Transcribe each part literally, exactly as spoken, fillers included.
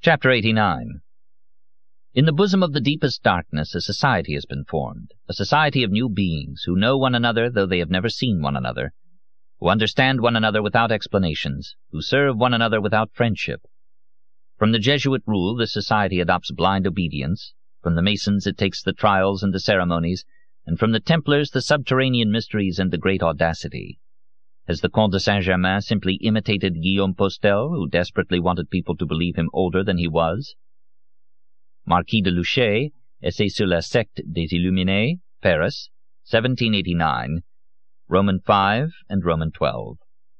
Chapter eighty-nine. In the bosom of the deepest darkness a society has been formed, a society of new beings who know one another though they have never seen one another, who understand one another without explanations, who serve one another without friendship. From the Jesuit rule this society adopts blind obedience, from the Masons it takes the trials and the ceremonies, and from the Templars the subterranean mysteries and the great audacity. Has the Comte de Saint-Germain simply imitated Guillaume Postel, who desperately wanted people to believe him older than he was? Marquis de Luchet, Essai sur la secte des Illuminés, Paris, seventeen eighty-nine, Roman five and Roman twelve.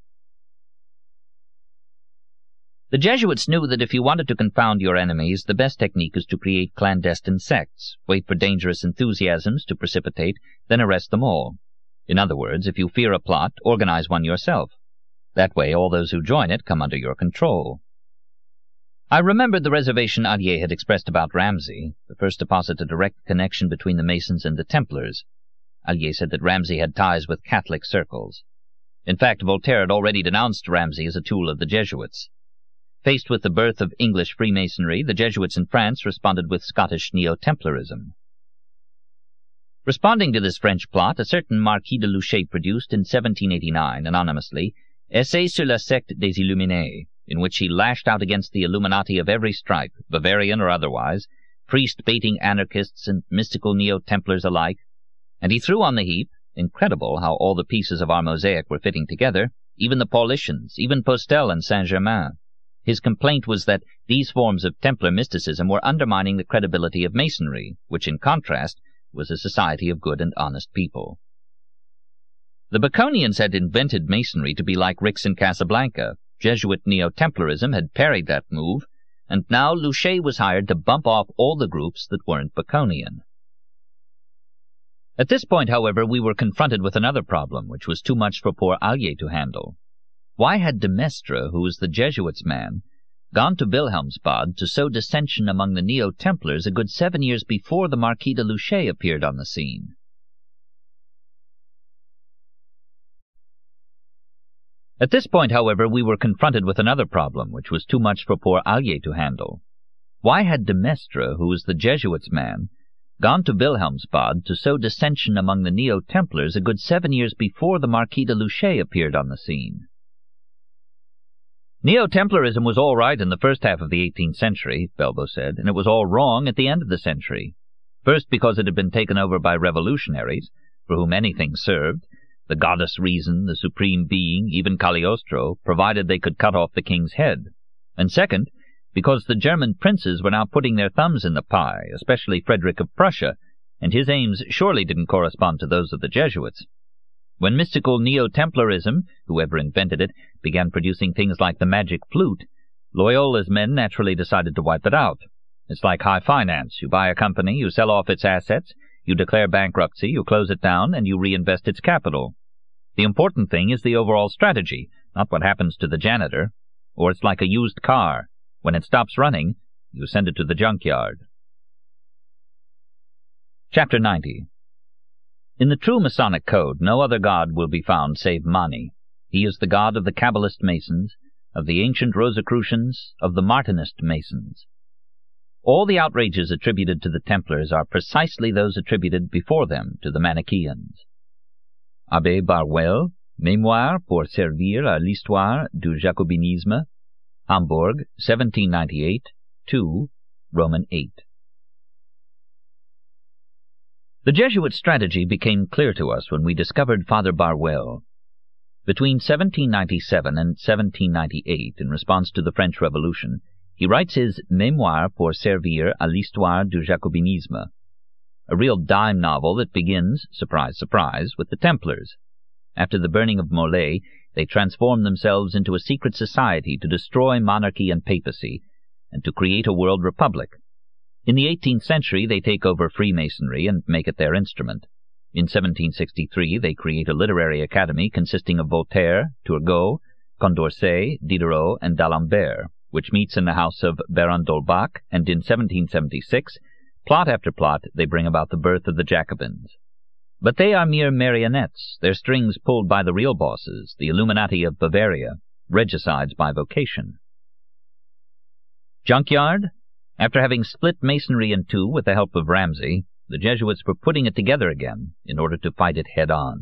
The Jesuits knew that if you wanted to confound your enemies, the best technique is to create clandestine sects, wait for dangerous enthusiasms to precipitate, then arrest them all. In other words, if you fear a plot, organize one yourself. That way all those who join it come under your control. I remembered the reservation Allier had expressed about Ramsay, the first to posit a direct connection between the Masons and the Templars. Allier said that Ramsay had ties with Catholic circles. In fact, Voltaire had already denounced Ramsay as a tool of the Jesuits. Faced with the birth of English Freemasonry, the Jesuits in France responded with Scottish Neo-Templarism. Responding to this French plot, a certain Marquis de Luchet produced in seventeen eighty-nine, anonymously, Essai sur la secte des Illuminés, in which he lashed out against the Illuminati of every stripe, Bavarian or otherwise, priest-baiting anarchists and mystical Neo-Templars alike, and he threw on the heap, incredible how all the pieces of our mosaic were fitting together, even the Paulicians, even Postel and Saint-Germain. His complaint was that these forms of Templar mysticism were undermining the credibility of Masonry, which, in contrast, was a society of good and honest people. The Baconians had invented Masonry to be like Rix in Casablanca. Jesuit Neo-Templarism had parried that move, and now Luchet was hired to bump off all the groups that weren't Baconian. At this point, however, we were confronted with another problem, which was too much for poor Allier to handle. Why had de Maistre, who was the Jesuits' man, gone to Wilhelmsbad to sow dissension among the Neo-Templars a good seven years before the Marquis de Luchet appeared on the scene? At this point, however, we were confronted with another problem, which was too much for poor Allier to handle. Why had de Maistre, who was the Jesuits' man, gone to Wilhelmsbad to sow dissension among the Neo-Templars a good seven years before the Marquis de Luchet appeared on the scene? Neo-Templarism was all right in the first half of the eighteenth century, Belbo said, and it was all wrong at the end of the century. First because it had been taken over by revolutionaries, for whom anything served, the goddess Reason, the supreme being, even Cagliostro, provided they could cut off the king's head. And second, because the German princes were now putting their thumbs in the pie, especially Frederick of Prussia, and his aims surely didn't correspond to those of the Jesuits. When mystical Neo-Templarism, whoever invented it, began producing things like the magic flute, Loyola's men naturally decided to wipe it out. It's like high finance. You buy a company, you sell off its assets, you declare bankruptcy, you close it down, and you reinvest its capital. The important thing is the overall strategy, not what happens to the janitor. Or it's like a used car. When it stops running, you send it to the junkyard. Chapter ninety. In the true Masonic code, no other god will be found save Mani. He is the god of the Kabbalist Masons, of the ancient Rosicrucians, of the Martinist Masons. All the outrages attributed to the Templars are precisely those attributed before them to the Manichaeans. Abbé Barruel, Mémoire pour servir à l'histoire du jacobinisme, Hamburg, seventeen ninety-eight, two, Roman eight. The Jesuit strategy became clear to us when we discovered Father Barruel. Between seventeen ninety-seven and seventeen ninety-eight, in response to the French Revolution, he writes his Mémoire pour servir à l'histoire du jacobinisme, a real dime novel that begins, surprise, surprise, with the Templars. After the burning of Molay, they transformed themselves into a secret society to destroy monarchy and papacy, and to create a world republic. In the eighteenth century, they take over Freemasonry and make it their instrument. In seventeen sixty-three, they create a literary academy consisting of Voltaire, Turgot, Condorcet, Diderot, and d'Alembert, which meets in the house of Baron d'Holbach, and in seventeen seventy-six, plot after plot, they bring about the birth of the Jacobins. But they are mere marionettes, their strings pulled by the real bosses, the Illuminati of Bavaria, regicides by vocation. Junkyard? After having split Masonry in two with the help of Ramsay, the Jesuits were putting it together again in order to fight it head-on.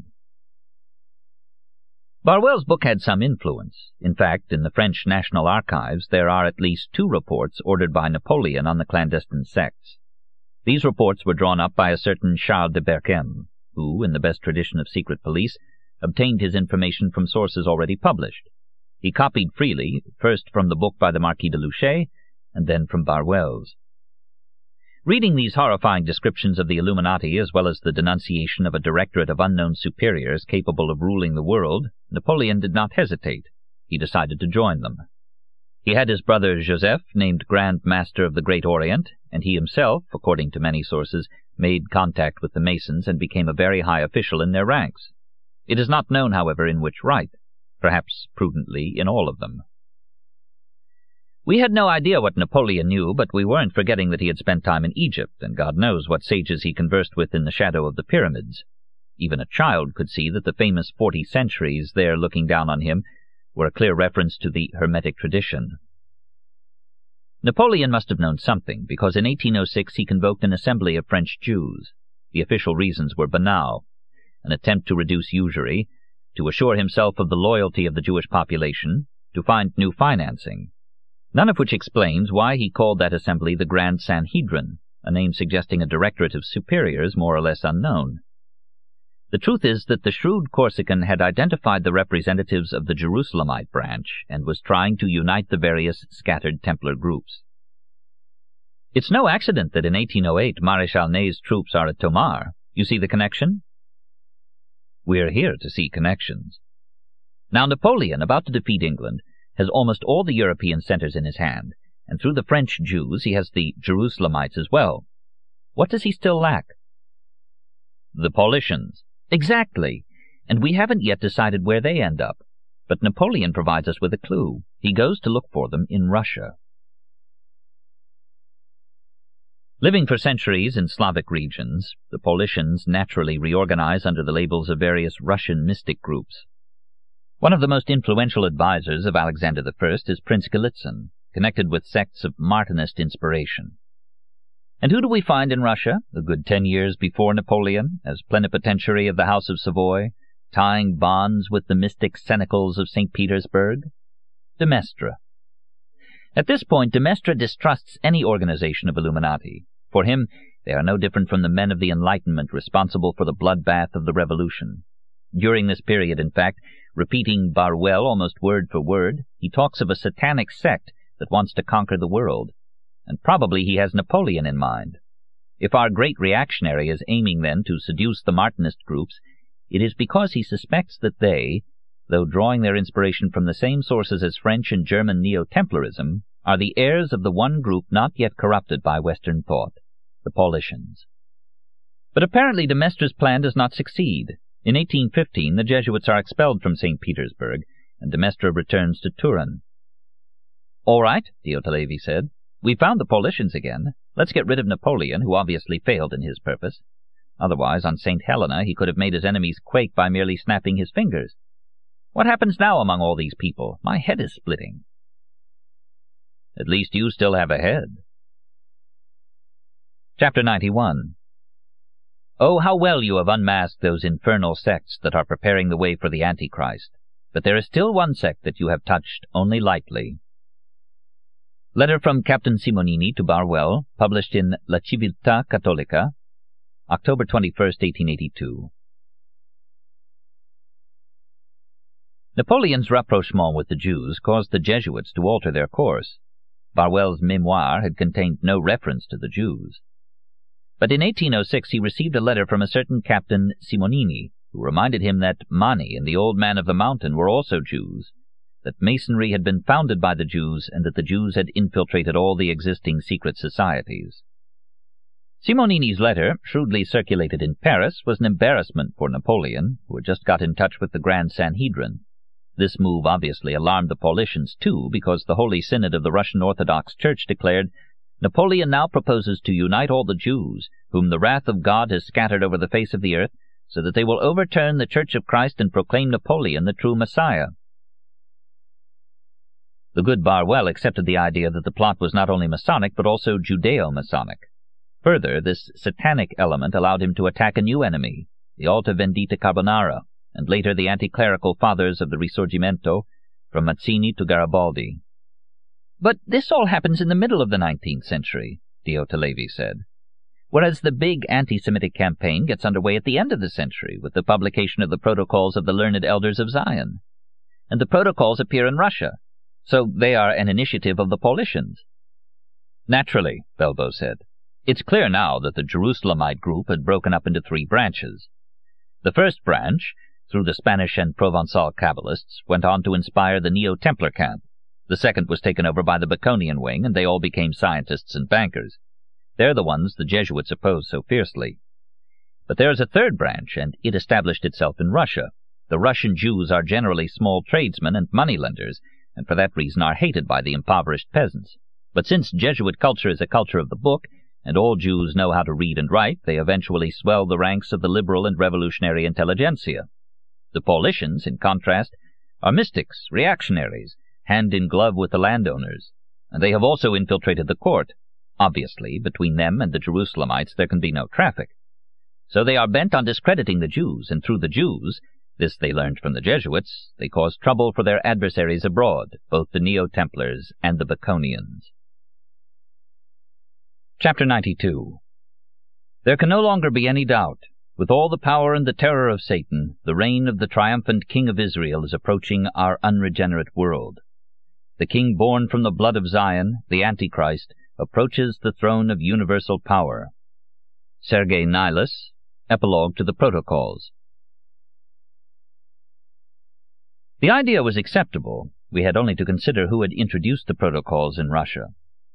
Barwell's book had some influence. In fact, in the French National Archives there are at least two reports ordered by Napoleon on the clandestine sects. These reports were drawn up by a certain Charles de Berchem, who, in the best tradition of secret police, obtained his information from sources already published. He copied freely, first from the book by the Marquis de Luchet, and then from Barwell's. Reading these horrifying descriptions of the Illuminati, as well as the denunciation of a directorate of unknown superiors capable of ruling the world, Napoleon did not hesitate. He decided to join them. He had his brother Joseph named Grand Master of the Great Orient, and he himself, according to many sources, made contact with the Masons and became a very high official in their ranks. It is not known, however, in which right, perhaps prudently in all of them. We had no idea what Napoleon knew, but we weren't forgetting that he had spent time in Egypt, and God knows what sages he conversed with in the shadow of the pyramids. Even a child could see that the famous forty centuries there looking down on him were a clear reference to the Hermetic tradition. Napoleon must have known something, because in eighteen oh six he convoked an assembly of French Jews. The official reasons were banal: an attempt to reduce usury, to assure himself of the loyalty of the Jewish population, to find new financing. None of which explains why he called that assembly the Grand Sanhedrin, a name suggesting a directorate of superiors more or less unknown. The truth is that the shrewd Corsican had identified the representatives of the Jerusalemite branch and was trying to unite the various scattered Templar groups. It's no accident that in eighteen oh eight Maréchal Ney's troops are at Tomar. You see the connection? We're here to see connections. Now Napoleon, about to defeat England, has almost all the European centers in his hand, and through the French Jews he has the Jerusalemites as well. What does he still lack? The Paulicians. Exactly, and we haven't yet decided where they end up. But Napoleon provides us with a clue. He goes to look for them in Russia. Living for centuries in Slavic regions, the Paulicians naturally reorganize under the labels of various Russian mystic groups. One of the most influential advisers of Alexander the First is Prince Golitsyn, connected with sects of Martinist inspiration. And who do we find in Russia, a good ten years before Napoleon, as plenipotentiary of the House of Savoy, tying bonds with the mystic cenacles of Saint Petersburg? de Maistre. At this point, de Maistre distrusts any organization of Illuminati. For him, they are no different from the men of the Enlightenment responsible for the bloodbath of the Revolution. During this period, in fact, repeating Barwell almost word for word, he talks of a satanic sect that wants to conquer the world, and probably he has Napoleon in mind. If our great reactionary is aiming then to seduce the Martinist groups, it is because he suspects that they, though drawing their inspiration from the same sources as French and German Neo-Templarism, are the heirs of the one group not yet corrupted by Western thought, the Paulicians. But apparently de Maistre's plan does not succeed. In eighteen fifteen, the Jesuits are expelled from Saint Petersburg, and de Maistre returns to Turin. "All right," Diotallevi said. "We found the Paulicians again. Let's get rid of Napoleon, who obviously failed in his purpose. Otherwise, on Saint Helena, he could have made his enemies quake by merely snapping his fingers. What happens now among all these people? My head is splitting." "At least you still have a head." Chapter ninety-one. Oh, how well you have unmasked those infernal sects that are preparing the way for the Antichrist. But there is still one sect that you have touched only lightly. Letter from Captain Simonini to Barwell, published in La Civiltà Cattolica, October twenty-first, eighteen eighty-two. Napoleon's rapprochement with the Jews caused the Jesuits to alter their course. Barwell's memoir had contained no reference to the Jews. But in eighteen oh six he received a letter from a certain Captain Simonini, who reminded him that Mani and the Old Man of the Mountain were also Jews, that Masonry had been founded by the Jews, and that the Jews had infiltrated all the existing secret societies. Simonini's letter, shrewdly circulated in Paris, was an embarrassment for Napoleon, who had just got in touch with the Grand Sanhedrin. This move obviously alarmed the Paulicians too, because the Holy Synod of the Russian Orthodox Church declared, "Napoleon now proposes to unite all the Jews, whom the wrath of God has scattered over the face of the earth, so that they will overturn the Church of Christ and proclaim Napoleon the true Messiah." The good Barwell accepted the idea that the plot was not only Masonic but also Judeo-Masonic. Further, this satanic element allowed him to attack a new enemy, the Alta Vendita Carbonara, and later the anti-clerical fathers of the Risorgimento, from Mazzini to Garibaldi. "But this all happens in the middle of the nineteenth century, Diotalevi said, whereas the big anti-Semitic campaign gets underway at the end of the century with the publication of the Protocols of the Learned Elders of Zion. And the Protocols appear in Russia, so they are an initiative of the Paulicians." "Naturally," Belbo said. "It's clear now that the Jerusalemite group had broken up into three branches. The first branch, through the Spanish and Provençal Kabbalists, went on to inspire the Neo-Templar camp. The second was taken over by the Baconian wing, and they all became scientists and bankers. They're the ones the Jesuits oppose so fiercely. But there is a third branch, and it established itself in Russia. The Russian Jews are generally small tradesmen and moneylenders, and for that reason are hated by the impoverished peasants. But since Jesuit culture is a culture of the book, and all Jews know how to read and write, they eventually swell the ranks of the liberal and revolutionary intelligentsia. The Paulicians, in contrast, are mystics, reactionaries, hand in glove with the landowners, and they have also infiltrated the court. Obviously, between them and the Jerusalemites there can be no traffic. So they are bent on discrediting the Jews, and through the Jews, this they learned from the Jesuits, they cause trouble for their adversaries abroad, both the Neo-Templars and the Baconians. Chapter ninety-two. There can no longer be any doubt. With all the power and the terror of Satan, the reign of the triumphant King of Israel is approaching our unregenerate world. The king born from the blood of Zion, the Antichrist, approaches the throne of universal power. Sergei Nilus, Epilogue to the Protocols. The idea was acceptable. We had only to consider who had introduced the Protocols in Russia.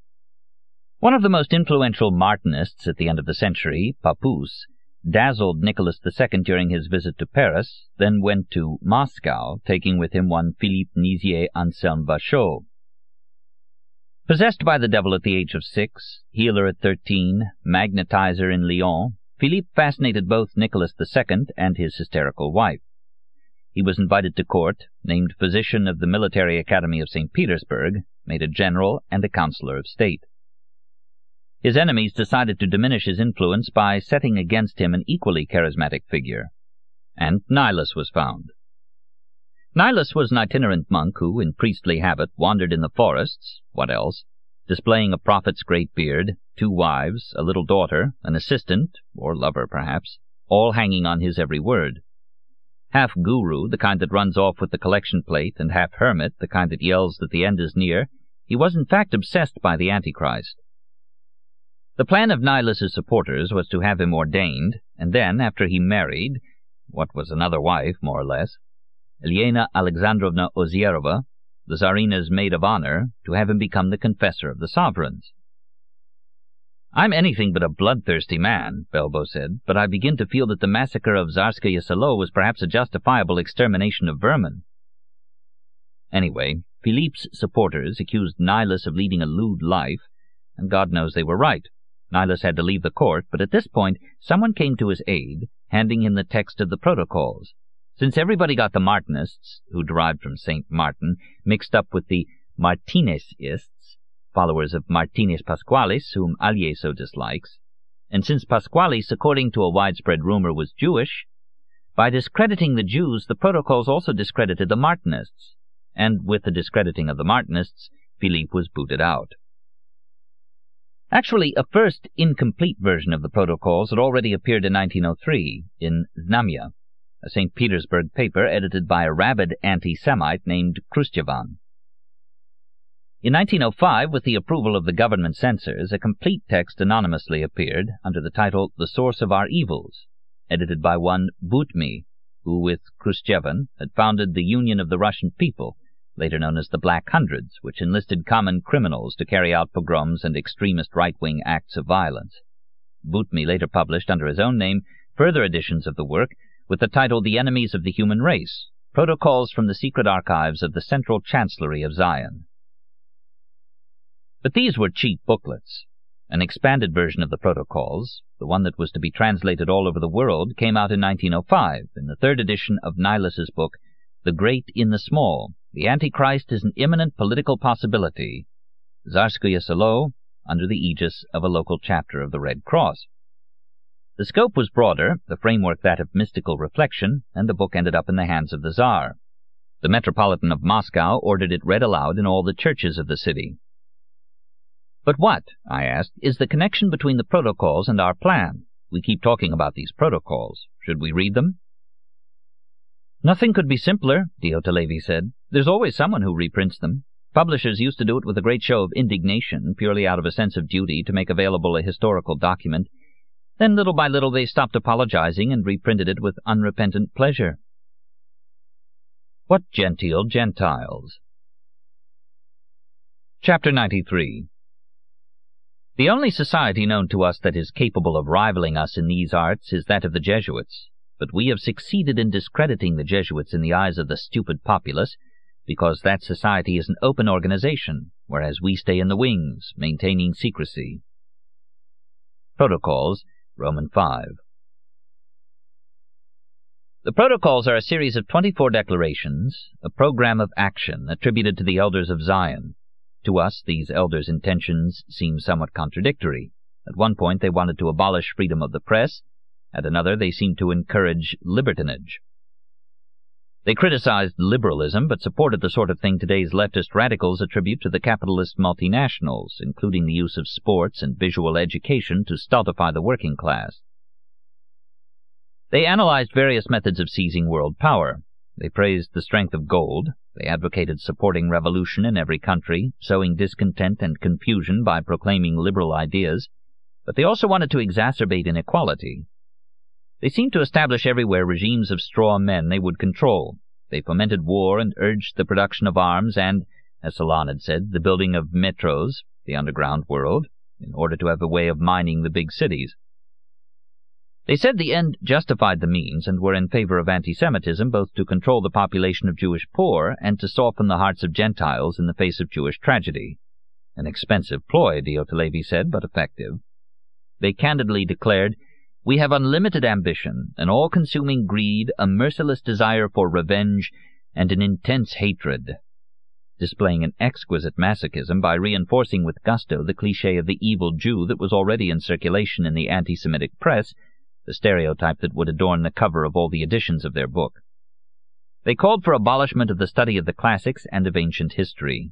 One of the most influential Martinists at the end of the century, Pappus, dazzled Nicholas the Second during his visit to Paris, then went to Moscow, taking with him one Philippe Nizier Anselme Vachot. Possessed by the devil at the age of six, healer at thirteen, magnetizer in Lyon, Philippe fascinated both Nicholas the Second and his hysterical wife. He was invited to court, named physician of the Military Academy of Saint Petersburg, made a general and a counselor of state. His enemies decided to diminish his influence by setting against him an equally charismatic figure, and Nilus was found. Nilus was an itinerant monk who, in priestly habit, wandered in the forests, what else, displaying a prophet's great beard, two wives, a little daughter, an assistant, or lover perhaps, all hanging on his every word. Half guru, the kind that runs off with the collection plate, and half hermit, the kind that yells that the end is near, he was in fact obsessed by the Antichrist. The plan of Nilus's supporters was to have him ordained, and then, after he married, what was another wife, more or less, Elena Alexandrovna Ozierova, the Tsarina's maid of honor, to have him become the confessor of the sovereigns. "I'm anything but a bloodthirsty man," Belbo said, "but I begin to feel that the massacre of Tsarskaya Selo was perhaps a justifiable extermination of vermin." Anyway, Philippe's supporters accused Nilus of leading a lewd life, and God knows they were right. Nilus had to leave the court, but at this point someone came to his aid, handing him the text of the Protocols. Since everybody got the Martinists, who derived from Saint Martin, mixed up with the Martinesists, followers of Martinus Pasqualis, whom Allier so dislikes, and since Pasqualis, according to a widespread rumor, was Jewish, by discrediting the Jews the Protocols also discredited the Martinists, and with the discrediting of the Martinists, Philippe was booted out. Actually, a first incomplete version of the Protocols had already appeared in nineteen oh three in Znamya, a Saint Petersburg paper edited by a rabid anti-Semite named Khrushchevan. In nineteen oh five, with the approval of the government censors, a complete text anonymously appeared under the title The Source of Our Evils, edited by one Butmi, who, with Khrushchevan, had founded the Union of the Russian People, later known as the Black Hundreds, which enlisted common criminals to carry out pogroms and extremist right-wing acts of violence. Butmi later published, under his own name, further editions of the work with the title The Enemies of the Human Race, Protocols from the Secret Archives of the Central Chancellery of Zion. But these were cheap booklets. An expanded version of the Protocols, the one that was to be translated all over the world, came out in nineteen oh five, in the third edition of Nilus's book, the great in the small. The Antichrist is an imminent political possibility. Tsarskoye Selo, under the aegis of a local chapter of the Red Cross. The scope was broader, the framework that of mystical reflection, and the book ended up in the hands of the Tsar. The Metropolitan of Moscow ordered it read aloud in all the churches of the city. But what, I asked, is the connection between the protocols and our plan? We keep talking about these protocols. Should we read them? Nothing could be simpler, Diotalevi said. There's always someone who reprints them. Publishers used to do it with a great show of indignation, purely out of a sense of duty to make available a historical document. Then little by little they stopped apologizing and reprinted it with unrepentant pleasure. What genteel Gentiles? Chapter ninety-three. The only society known to us that is capable of rivaling us in these arts is that of the Jesuits, but we have succeeded in discrediting the Jesuits in the eyes of the stupid populace, because that society is an open organization, whereas we stay in the wings, maintaining secrecy. Protocols, Roman five. The Protocols are a series of twenty-four declarations, a program of action attributed to the elders of Zion. To us, these elders' intentions seem somewhat contradictory. At one point they wanted to abolish freedom of the press, at another they seemed to encourage libertinage. They criticized liberalism, but supported the sort of thing today's leftist radicals attribute to the capitalist multinationals, including the use of sports and visual education to stultify the working class. They analyzed various methods of seizing world power. They praised the strength of gold. They advocated supporting revolution in every country, sowing discontent and confusion by proclaiming liberal ideas, but they also wanted to exacerbate inequality. They seemed to establish everywhere regimes of straw men they would control. They fomented war and urged the production of arms and, as Solon had said, the building of metros, the underground world, in order to have a way of mining the big cities. They said the end justified the means and were in favor of anti-Semitism, both to control the population of Jewish poor and to soften the hearts of Gentiles in the face of Jewish tragedy. An expensive ploy, Diotalevi said, but effective. They candidly declared, "We have unlimited ambition, an all-consuming greed, a merciless desire for revenge, and an intense hatred," displaying an exquisite masochism by reinforcing with gusto the cliché of the evil Jew that was already in circulation in the anti-Semitic press, the stereotype that would adorn the cover of all the editions of their book. They called for abolishment of the study of the classics and of ancient history.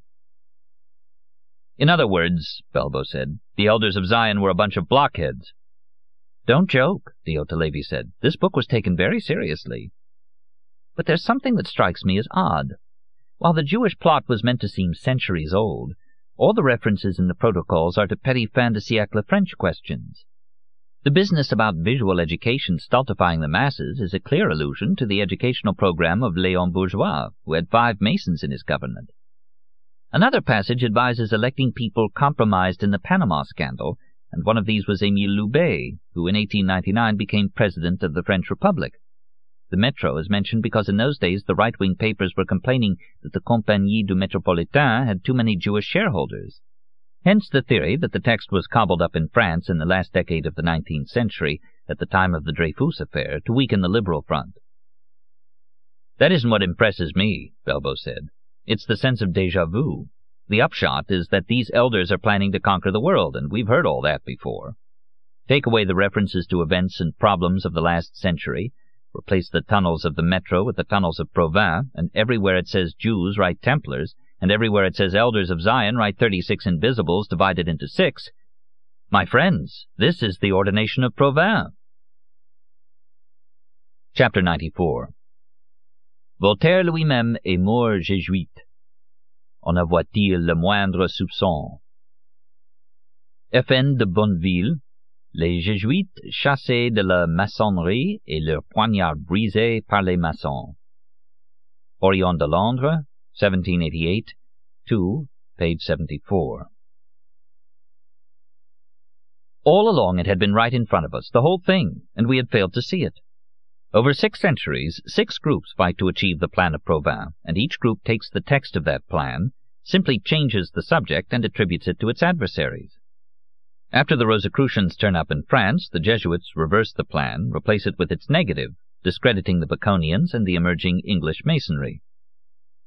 In other words, Belbo said, the elders of Zion were a bunch of blockheads. Don't joke, Diotalevi said. This book was taken very seriously. But there's something that strikes me as odd. While the Jewish plot was meant to seem centuries old, all the references in the protocols are to petty fin de siècle French questions. The business about visual education stultifying the masses is a clear allusion to the educational program of Léon Bourgeois, who had five Masons in his government. Another passage advises electing people compromised in the Panama scandal, and one of these was Émile Loubet, who in eighteen ninety-nine became president of the French Republic. The Metro is mentioned because in those days the right-wing papers were complaining that the Compagnie du Métropolitain had too many Jewish shareholders. Hence the theory that the text was cobbled up in France in the last decade of the nineteenth century, at the time of the Dreyfus affair, to weaken the liberal front. That isn't what impresses me, Belbo said. It's the sense of déjà vu. The upshot is that these elders are planning to conquer the world, and we've heard all that before. Take away the references to events and problems of the last century, replace the tunnels of the Metro with the tunnels of Provins, and everywhere it says Jews write Templars, and everywhere it says elders of Zion write thirty-six invisibles divided into six. My friends, this is the ordination of Provins. Chapter ninety-four. Voltaire lui-même est mort jésuite. En avoit-il le moindre soupçon? F N de Bonneville, les jésuites chassés de la maçonnerie et leurs poignards brisés par les maçons. Orion de Londres, seventeen eighty-eight, two, page seventy-four. All along it had been right in front of us, the whole thing, and we had failed to see it. Over six centuries, six groups fight to achieve the plan of Provins, and each group takes the text of that plan, simply changes the subject, and attributes it to its adversaries. After the Rosicrucians turn up in France, the Jesuits reverse the plan, replace it with its negative, discrediting the Baconians and the emerging English Masonry.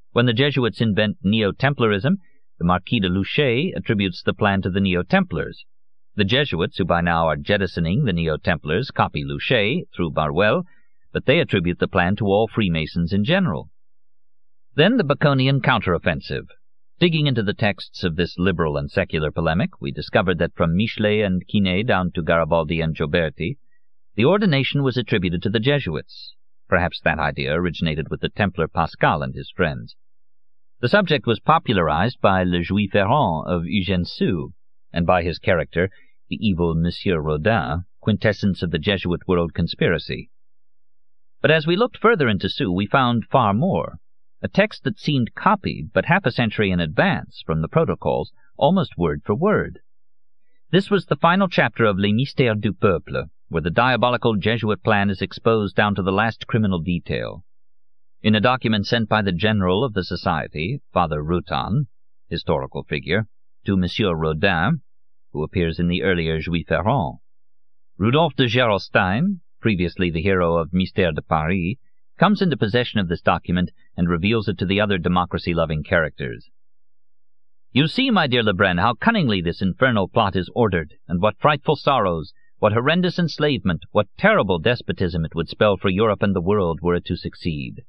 When the Jesuits invent Neo-Templarism, the Marquis de Luchet attributes the plan to the Neo-Templars. The Jesuits, who by now are jettisoning the Neo-Templars, copy Luchet through Barruel, but they attribute the plan to all Freemasons in general. Then the Baconian counteroffensive. Digging into the texts of this liberal and secular polemic, we discovered that from Michelet and Quinet down to Garibaldi and Gioberti, the ordination was attributed to the Jesuits. Perhaps that idea originated with the Templar Pascal and his friends. The subject was popularized by Le Juif Errant of Eugène Sue, and by his character, the evil Monsieur Rodin, quintessence of the Jesuit world conspiracy. But as we looked further into Sue, we found far more. A text that seemed copied, but half a century in advance, from the protocols, almost word for word. This was the final chapter of Les Mystères du Peuple, where the diabolical Jesuit plan is exposed down to the last criminal detail. In a document sent by the General of the Society, Father Routan, historical figure, to Monsieur Rodin, who appears in the earlier Juif Errant, Rudolph de Gerolstein, previously the hero of Mystère de Paris, comes into possession of this document and reveals it to the other democracy-loving characters. You see, my dear Lebrun, how cunningly this infernal plot is ordered, and what frightful sorrows, what horrendous enslavement, what terrible despotism it would spell for Europe and the world were it to succeed.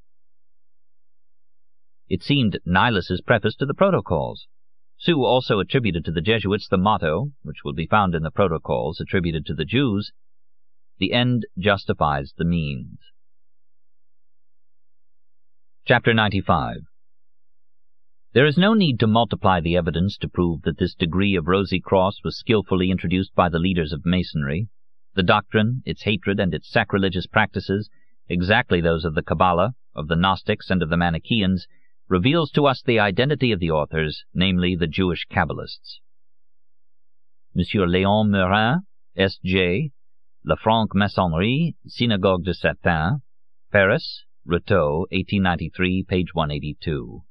It seemed Nilus's preface to the Protocols. Sue also attributed to the Jesuits the motto, which will be found in the Protocols attributed to the Jews, "The end justifies the means." Chapter ninety-five. There is no need to multiply the evidence to prove that this degree of rosy cross was skillfully introduced by the leaders of Masonry. The doctrine, its hatred, and its sacrilegious practices, exactly those of the Kabbalah, of the Gnostics, and of the Manichaeans, reveals to us the identity of the authors, namely the Jewish Kabbalists. Monsieur Léon Murin, S J, La Franc-Maçonnerie, Synagogue de Satan, Paris, Rateau, eighteen ninety-three, page one eighty-two.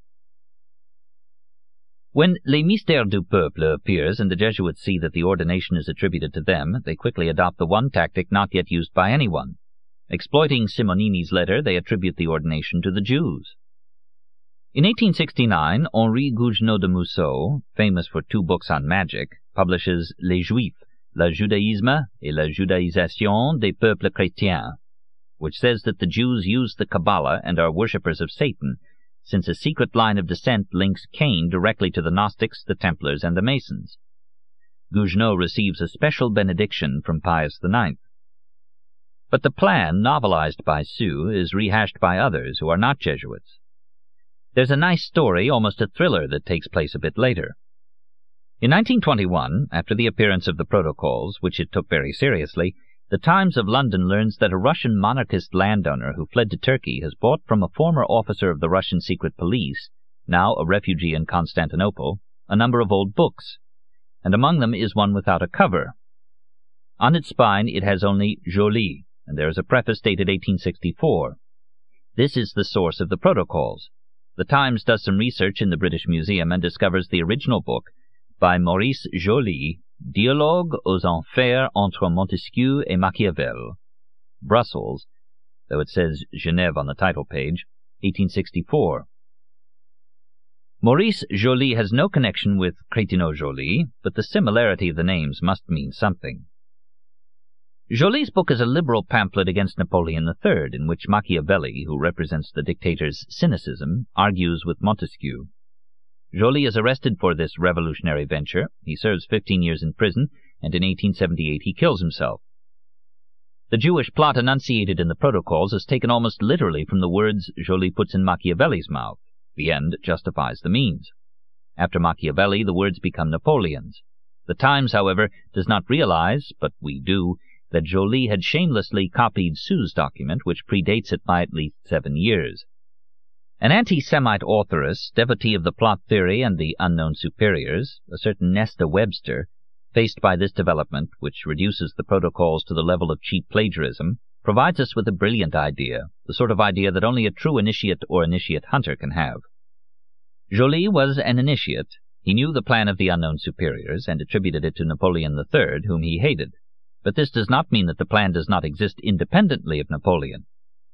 When Les Mystères du Peuple appears and the Jesuits see that the ordination is attributed to them, they quickly adopt the one tactic not yet used by anyone. Exploiting Simonini's letter, they attribute the ordination to the Jews. In eighteen sixty-nine, Henri Gougenot de Mousseau, famous for two books on magic, publishes Les Juifs, le Judaïsme et la Judaïsation des peuples chrétiens, which says that the Jews use the Kabbalah and are worshippers of Satan, since a secret line of descent links Cain directly to the Gnostics, the Templars, and the Masons. Gougenot receives a special benediction from Pius the Ninth. But the plan, novelized by Sue, is rehashed by others who are not Jesuits. There's a nice story, almost a thriller, that takes place a bit later. In nineteen twenty-one, after the appearance of the Protocols, which it took very seriously, the Times of London learns that a Russian monarchist landowner who fled to Turkey has bought from a former officer of the Russian secret police, now a refugee in Constantinople, a number of old books, and among them is one without a cover. On its spine it has only Joly, and there is a preface dated eighteen sixty-four. This is the source of the Protocols. The Times does some research in the British Museum and discovers the original book by Maurice Joly, Dialogue aux Enfers entre Montesquieu et Machiavel, Brussels, though it says Genève on the title page, eighteen sixty-four. Maurice Joly has no connection with Crétinaux Joly, but the similarity of the names must mean something. Joly's book is a liberal pamphlet against Napoleon the Third, in which Machiavelli, who represents the dictator's cynicism, argues with Montesquieu. Joly is arrested for this revolutionary venture. He serves fifteen years in prison, and in eighteen seventy-eight he kills himself. The Jewish plot enunciated in the Protocols is taken almost literally from the words Joly puts in Machiavelli's mouth. The end justifies the means. After Machiavelli, the words become Napoleon's. The Times, however, does not realize, but we do, that Joly had shamelessly copied Sue's document, which predates it by at least seven years. An anti-Semite authoress, devotee of the plot theory and the unknown superiors, a certain Nesta Webster, faced by this development, which reduces the Protocols to the level of cheap plagiarism, provides us with a brilliant idea, the sort of idea that only a true initiate or initiate hunter can have. Joly was an initiate. He knew the plan of the unknown superiors and attributed it to Napoleon the Third, whom he hated. But this does not mean that the plan does not exist independently of Napoleon.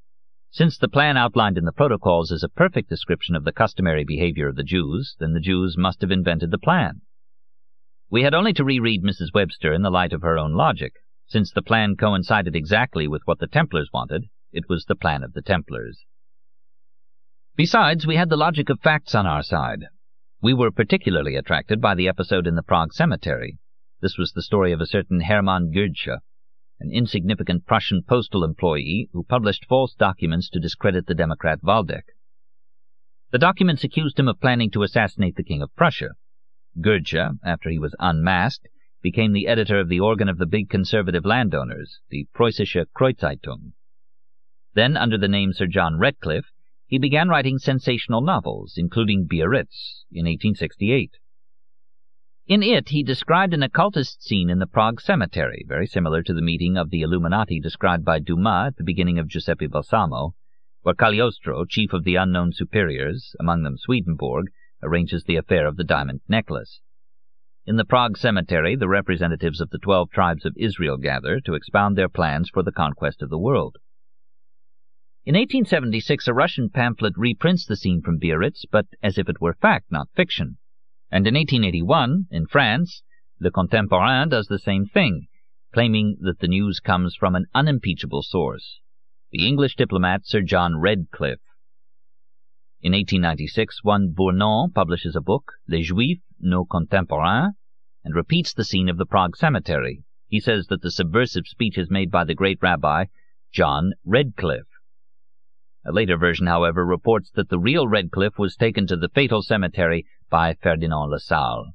Since the plan outlined in the protocols is a perfect description of the customary behavior of the Jews, then the Jews must have invented the plan. We had only to reread Missus Webster in the light of her own logic. Since the plan coincided exactly with what the Templars wanted, it was the plan of the Templars. Besides, we had the logic of facts on our side. We were particularly attracted by the episode in the Prague cemetery. This was the story of a certain Hermann Goetsche, an insignificant Prussian postal employee who published false documents to discredit the Democrat Waldeck. The documents accused him of planning to assassinate the King of Prussia. Goetsche, after he was unmasked, became the editor of the organ of the big conservative landowners, the Preußische Kreuzzeitung. Then, under the name Sir John Redcliffe, he began writing sensational novels, including Biarritz, in eighteen sixty-eight. In it, he described an occultist scene in the Prague cemetery, very similar to the meeting of the Illuminati described by Dumas at the beginning of Giuseppe Balsamo, where Cagliostro, chief of the unknown superiors, among them Swedenborg, arranges the affair of the diamond necklace. In the Prague cemetery, the representatives of the twelve tribes of Israel gather to expound their plans for the conquest of the world. In eighteen seventy-six, a Russian pamphlet reprints the scene from Biarritz, but as if it were fact, not fiction. And in eighteen eighty-one, in France, Le Contemporain does the same thing, claiming that the news comes from an unimpeachable source, the English diplomat Sir John Redcliffe. In eighteen ninety-six, one Bournon publishes a book, Les Juifs, nos contemporains, and repeats the scene of the Prague cemetery. He says that the subversive speech is made by the great rabbi, John Redcliffe. A later version, however, reports that the real Redcliffe was taken to the fatal cemetery by Ferdinand Lassalle.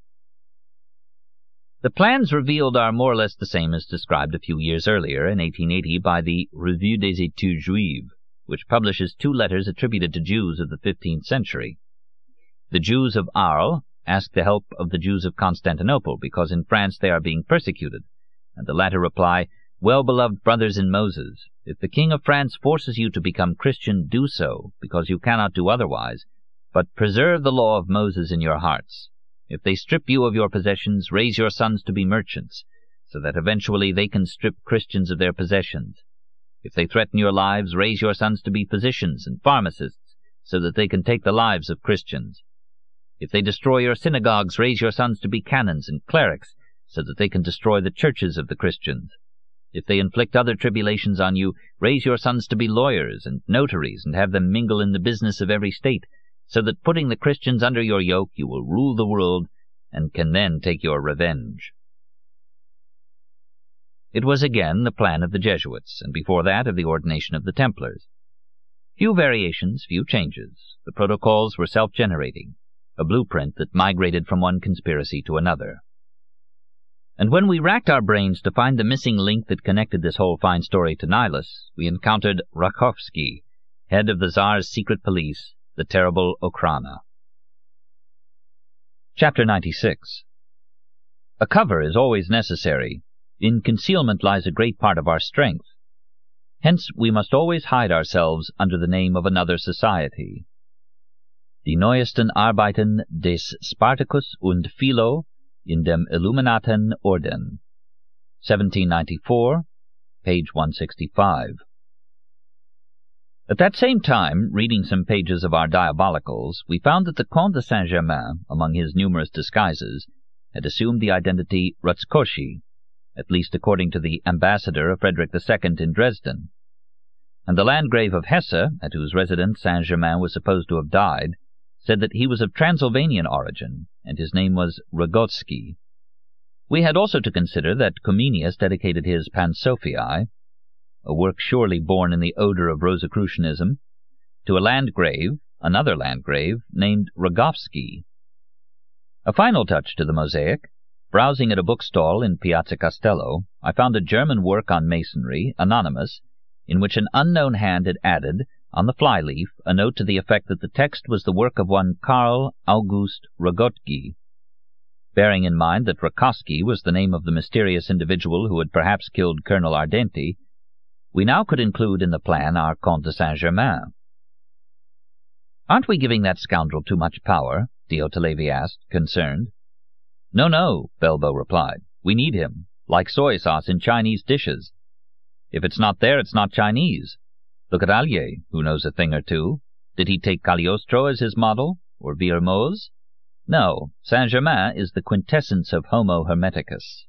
The plans revealed are more or less the same as described a few years earlier, in eighteen eighty, by the Revue des Études Juives, which publishes two letters attributed to Jews of the fifteenth century. The Jews of Arles ask the help of the Jews of Constantinople, because in France they are being persecuted, and the latter reply, "Well-beloved brothers in Moses, if the King of France forces you to become Christian, do so, because you cannot do otherwise, but preserve the law of Moses in your hearts. If they strip you of your possessions, raise your sons to be merchants, so that eventually they can strip Christians of their possessions. If they threaten your lives, raise your sons to be physicians and pharmacists, so that they can take the lives of Christians. If they destroy your synagogues, raise your sons to be canons and clerics, so that they can destroy the churches of the Christians. If they inflict other tribulations on you, raise your sons to be lawyers and notaries, and have them mingle in the business of every state, so that putting the Christians under your yoke, you will rule the world, and can then take your revenge." It was again the plan of the Jesuits, and before that of the ordination of the Templars. Few variations, few changes. The protocols were self-generating, a blueprint that migrated from one conspiracy to another. And when we racked our brains to find the missing link that connected this whole fine story to Nihilus, we encountered Rakovsky, head of the Tsar's secret police, the terrible Okhrana. Chapter ninety-six. A cover is always necessary. In concealment lies a great part of our strength. Hence we must always hide ourselves under the name of another society. Die neuesten Arbeiten des Spartacus und Philo in dem Illuminaten Orden, seventeen ninety-four, page one sixty-five. At that same time, reading some pages of our Diabolicals, we found that the Comte de Saint-Germain, among his numerous disguises, had assumed the identity Rutzkoshi, at least according to the ambassador of Frederick the Second in Dresden. And the Landgrave of Hesse, at whose residence Saint-Germain was supposed to have died, said that he was of Transylvanian origin, and his name was Rogotsky. We had also to consider that Comenius dedicated his Pansophiae, a work surely born in the odour of Rosicrucianism, to a Landgrave, another Landgrave, named Rogovsky. A final touch to the mosaic. Browsing at a bookstall in Piazza Castello, I found a German work on masonry, anonymous, in which an unknown hand had added, on the flyleaf, a note to the effect that the text was the work of one Karl August Rogotki. Bearing in mind that Rakoski was the name of the mysterious individual who had perhaps killed Colonel Ardenti, we now could include in the plan our Comte de Saint-Germain. "Aren't we giving that scoundrel too much power?" Diotalevi asked, concerned. "No, no," Belbo replied. "We need him, like soy sauce in Chinese dishes. If it's not there, it's not Chinese. Look at Allier, who knows a thing or two. Did he take Cagliostro as his model, or Villermoz? No, Saint-Germain is the quintessence of Homo Hermeticus.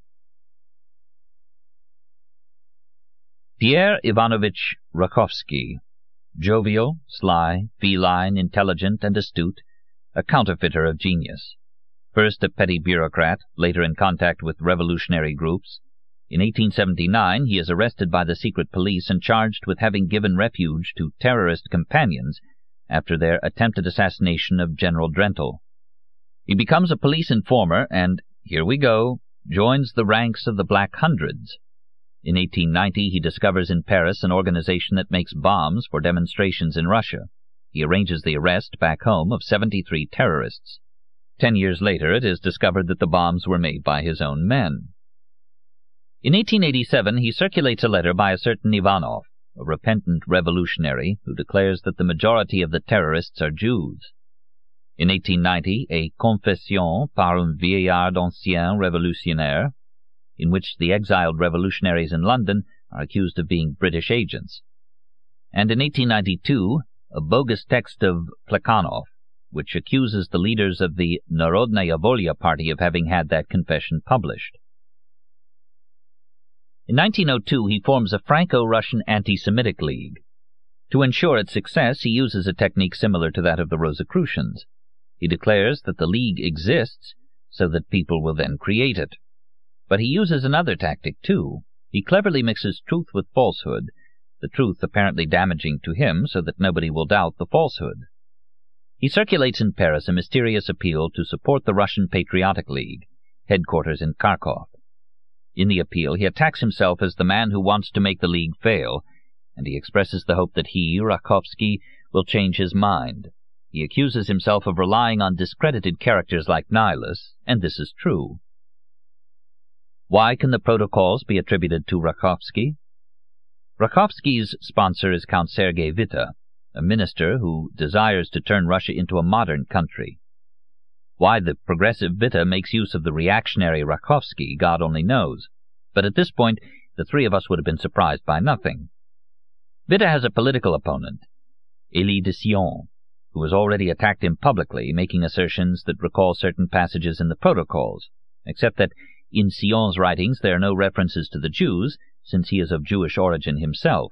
Pierre Ivanovich Rakovsky, jovial, sly, feline, intelligent, and astute, a counterfeiter of genius. First a petty bureaucrat, later in contact with revolutionary groups. In eighteen seventy-nine he is arrested by the secret police and charged with having given refuge to terrorist companions after their attempted assassination of General Drentel. He becomes a police informer and, here we go, joins the ranks of the Black Hundreds. In eighteen ninety he discovers in Paris an organization that makes bombs for demonstrations in Russia. He arranges the arrest back home of seventy-three terrorists. Ten years later it is discovered that the bombs were made by his own men. In eighteen eighty-seven he circulates a letter by a certain Ivanov, a repentant revolutionary who declares that the majority of the terrorists are Jews. In eighteen ninety, a Confession par un vieillard ancien révolutionnaire, in which the exiled revolutionaries in London are accused of being British agents. And in eighteen ninety-two, a bogus text of Plekhanov, which accuses the leaders of the Narodnaya Volya party of having had that confession published. In nineteen oh two he forms a Franco-Russian anti-Semitic league. To ensure its success he uses a technique similar to that of the Rosicrucians. He declares that the league exists so that people will then create it. But he uses another tactic, too. He cleverly mixes truth with falsehood, the truth apparently damaging to him so that nobody will doubt the falsehood. He circulates in Paris a mysterious appeal to support the Russian Patriotic League, headquarters in Kharkov. In the appeal he attacks himself as the man who wants to make the League fail, and he expresses the hope that he, Rakovsky, will change his mind. He accuses himself of relying on discredited characters like Nihilus, and this is true. Why can the protocols be attributed to Rakovsky? Rakovsky's sponsor is Count Sergei Witte, a minister who desires to turn Russia into a modern country. Why the progressive Witte makes use of the reactionary Rakovsky, God only knows. But at this point, the three of us would have been surprised by nothing. Witte has a political opponent, Élie de Sion, who has already attacked him publicly, making assertions that recall certain passages in the protocols, except that in Sion's writings there are no references to the Jews, since he is of Jewish origin himself.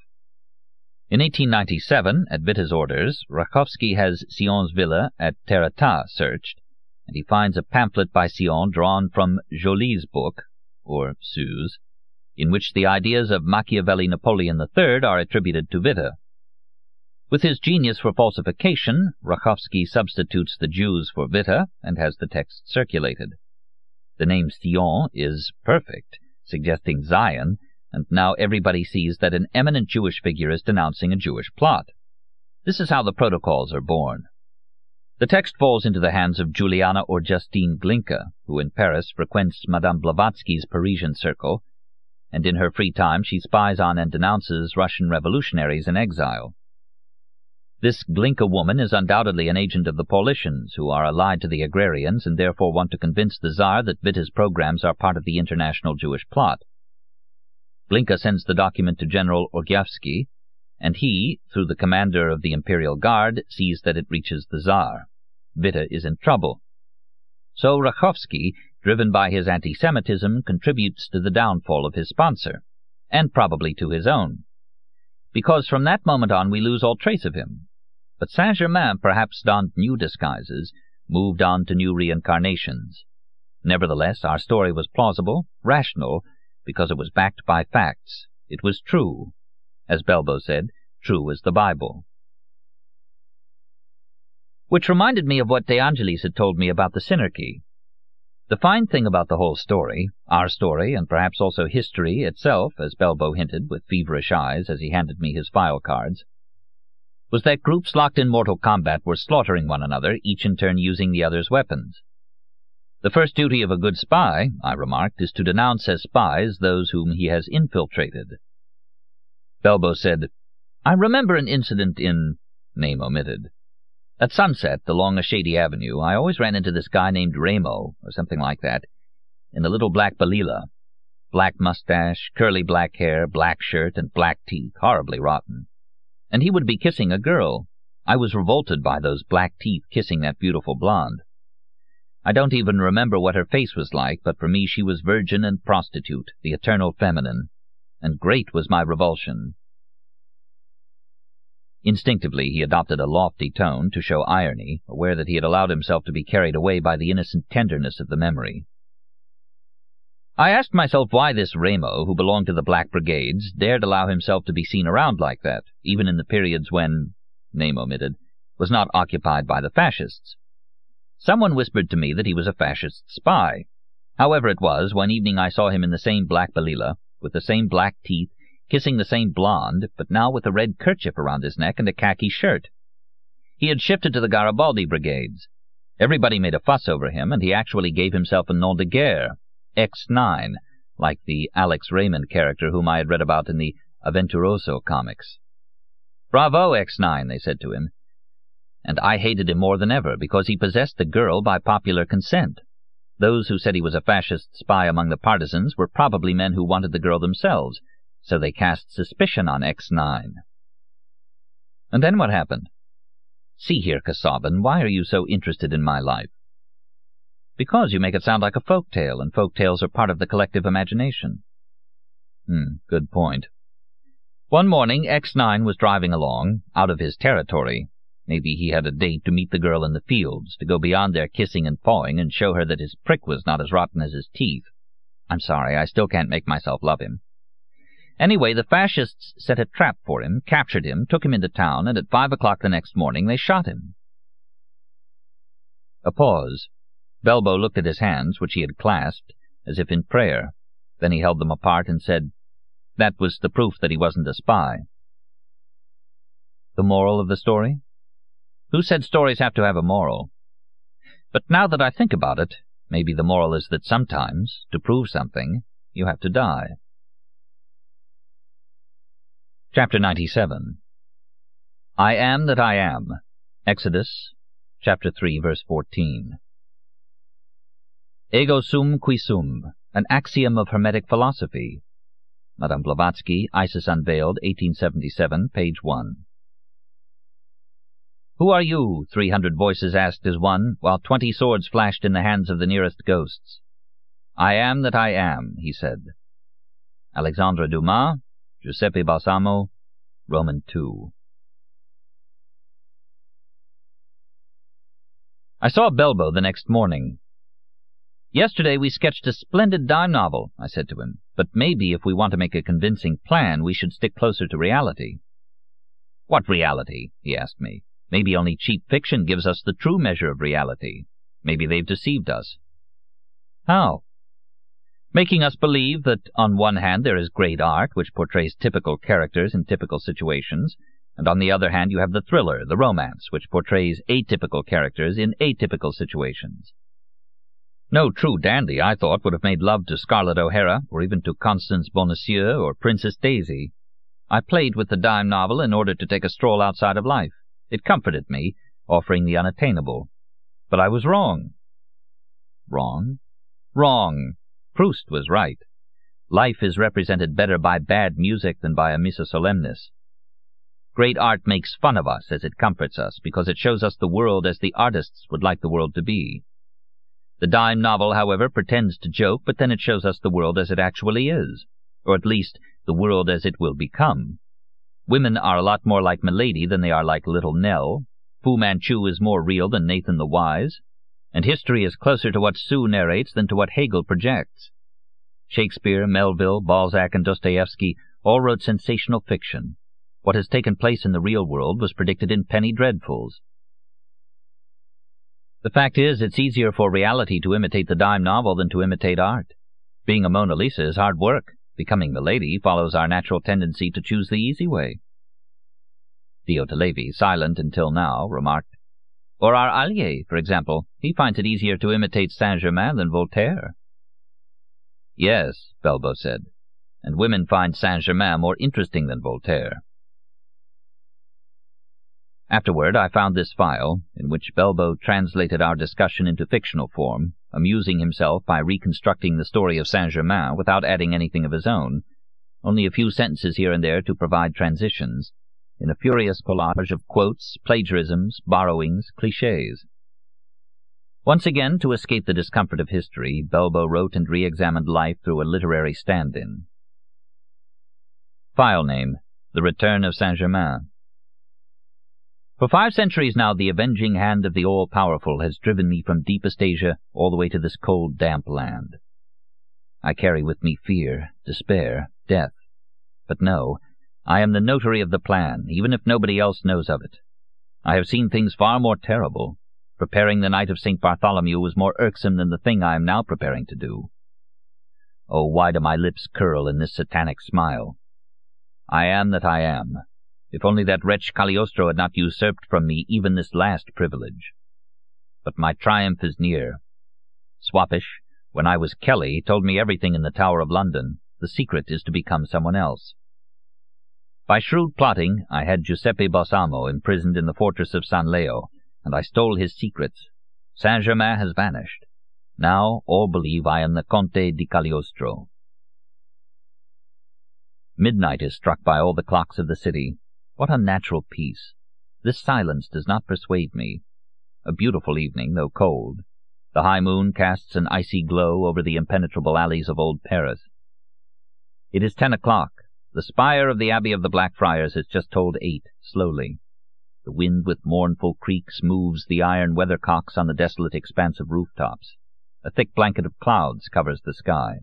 In eighteen ninety-seven, at Witte's orders, Rakovsky has Sion's villa at Terata searched, and he finds a pamphlet by Sion drawn from Joly's book, or Suze, in which the ideas of Machiavelli Napoleon the Third are attributed to Witte. With his genius for falsification, Rakovsky substitutes the Jews for Witte and has the text circulated. The name Sion is perfect, suggesting Zion, and now everybody sees that an eminent Jewish figure is denouncing a Jewish plot. This is how the protocols are born. The text falls into the hands of Juliana or Justine Glinka, who in Paris frequents Madame Blavatsky's Parisian circle, and in her free time she spies on and denounces Russian revolutionaries in exile. This Glinka woman is undoubtedly an agent of the Paulicians, who are allied to the agrarians and therefore want to convince the Tsar that Witte's programs are part of the international Jewish plot. Glinka sends the document to General Orgyavsky, and he, through the commander of the Imperial Guard, sees that it reaches the Tsar. Witte is in trouble. So Rakovsky, driven by his anti-Semitism, contributes to the downfall of his sponsor, and probably to his own, because from that moment on we lose all trace of him. But Saint-Germain perhaps donned new disguises, moved on to new reincarnations. Nevertheless, our story was plausible, rational, because it was backed by facts. It was true. As Belbo said, true as the Bible. Which reminded me of what De Angelis had told me about the Synarchy. The fine thing about the whole story, our story, and perhaps also history itself, as Belbo hinted with feverish eyes as he handed me his file cards, was that groups locked in mortal combat were slaughtering one another, each in turn using the other's weapons. The first duty of a good spy, I remarked, is to denounce as spies those whom he has infiltrated. Belbo said, I remember an incident in, name omitted. At sunset, along a shady avenue, I always ran into this guy named Ramo, or something like that, in a little black balila. Black mustache, curly black hair, black shirt, and black teeth, horribly rotten. and he would be kissing a girl. I was revolted by those black teeth kissing that beautiful blonde. I don't even remember what her face was like, but for me she was virgin and prostitute, the eternal feminine, and great was my revulsion. Instinctively he adopted a lofty tone to show irony, aware that he had allowed himself to be carried away by the innocent tenderness of the memory. I asked myself why this Ramo, who belonged to the Black Brigades, dared allow himself to be seen around like that, even in the periods when, name omitted, was not occupied by the fascists. Someone whispered to me that he was a fascist spy. However it was, one evening I saw him in the same black balila, with the same black teeth, kissing the same blonde, but now with a red kerchief around his neck and a khaki shirt. He had shifted to the Garibaldi Brigades. Everybody made a fuss over him, and he actually gave himself a nom de guerre, X nine, like the Alex Raymond character whom I had read about in the Aventuroso comics. "Bravo, X nine," they said to him. And I hated him more than ever, because he possessed the girl by popular consent. Those who said he was a fascist spy among the partisans were probably men who wanted the girl themselves, so they cast suspicion on X nine. And then what happened? See here, Casaubon, why are you so interested in my life? Because you make it sound like a folk tale, and folk tales are part of the collective imagination. Hmm, good point. One morning X nine was driving along, out of his territory. Maybe he had a date to meet the girl in the fields, to go beyond their kissing and pawing and show her that his prick was not as rotten as his teeth. I'm sorry, I still can't make myself love him. Anyway, the fascists set a trap for him, captured him, took him into town, and at five o'clock the next morning they shot him. A pause. Belbo looked at his hands, which he had clasped, as if in prayer. Then he held them apart and said, "That was the proof that he wasn't a spy." The moral of the story? Who said stories have to have a moral? But now that I think about it, maybe the moral is that sometimes, to prove something, you have to die. Chapter ninety-seven. I am that I am. Exodus, chapter three, verse fourteen. Ego sum qui sum, an axiom of Hermetic philosophy. Madame Blavatsky, Isis Unveiled, eighteen seventy-seven, page one. Who are you? Three hundred voices asked as one, while twenty swords flashed in the hands of the nearest ghosts. I am that I am, he said. Alexandre Dumas, Giuseppe Balsamo, Roman two. I saw Belbo the next morning. Yesterday we sketched a splendid dime novel, I said to him, but maybe if we want to make a convincing plan, we should stick closer to reality. What reality? He asked me. Maybe only cheap fiction gives us the true measure of reality. Maybe they've deceived us. How? Making us believe that, on one hand, there is great art, which portrays typical characters in typical situations, and on the other hand you have the thriller, the romance, which portrays atypical characters in atypical situations. No true dandy, I thought, would have made love to Scarlett O'Hara, or even to Constance Bonacieux or Princess Daisy. I played with the dime novel in order to take a stroll outside of life. It comforted me, offering the unattainable. But I was wrong. Wrong? Wrong. Proust was right. Life is represented better by bad music than by a missa solemnis. Great art makes fun of us as it comforts us, because it shows us the world as the artists would like the world to be. The dime novel, however, pretends to joke, but then it shows us the world as it actually is, or at least the world as it will become. Women are a lot more like Milady than they are like Little Nell. Fu Manchu is more real than Nathan the Wise, and history is closer to what Sue narrates than to what Hegel projects. Shakespeare, Melville, Balzac, and Dostoevsky all wrote sensational fiction. What has taken place in the real world was predicted in Penny Dreadfuls. The fact is, it's easier for reality to imitate the dime novel than to imitate art. Being a Mona Lisa is hard work. Becoming Milady follows our natural tendency to choose the easy way. Theo de Levi, silent until now, remarked, Or our Allier, for example. He finds it easier to imitate Saint-Germain than Voltaire. Yes, Belbo said, and women find Saint-Germain more interesting than Voltaire. Afterward I found this file, in which Belbo translated our discussion into fictional form, amusing himself by reconstructing the story of Saint-Germain without adding anything of his own, only a few sentences here and there to provide transitions. in a furious collage of quotes, plagiarisms, borrowings, clichés. Once again, to escape the discomfort of history, Belbo wrote and re-examined life through a literary stand-in. File name: The Return of Saint-Germain. For five centuries now the avenging hand of the all-powerful has driven me from deepest Asia all the way to this cold, damp land. I carry with me fear, despair, death. But no, I am the notary of the plan, even if nobody else knows of it. I have seen things far more terrible. Preparing the night of Saint Bartholomew was more irksome than the thing I am now preparing to do. Oh, why do my lips curl in this satanic smile? I am that I am. If only that wretch Cagliostro had not usurped from me even this last privilege. But my triumph is near. Swappish, when I was Kelly, told me everything in the Tower of London. The secret is to become someone else. By shrewd plotting, I had Giuseppe Balsamo imprisoned in the fortress of San Leo, and I stole his secrets. Saint-Germain has vanished. Now all believe I am the Conte di Cagliostro. Midnight is struck by all the clocks of the city. What unnatural peace! This silence does not persuade me. A beautiful evening, though cold. The high moon casts an icy glow over the impenetrable alleys of old Paris. It is ten o'clock. The spire of the Abbey of the Blackfriars has just tolled eight, slowly. The wind with mournful creaks moves the iron weathercocks on the desolate expanse of rooftops. A thick blanket of clouds covers the sky.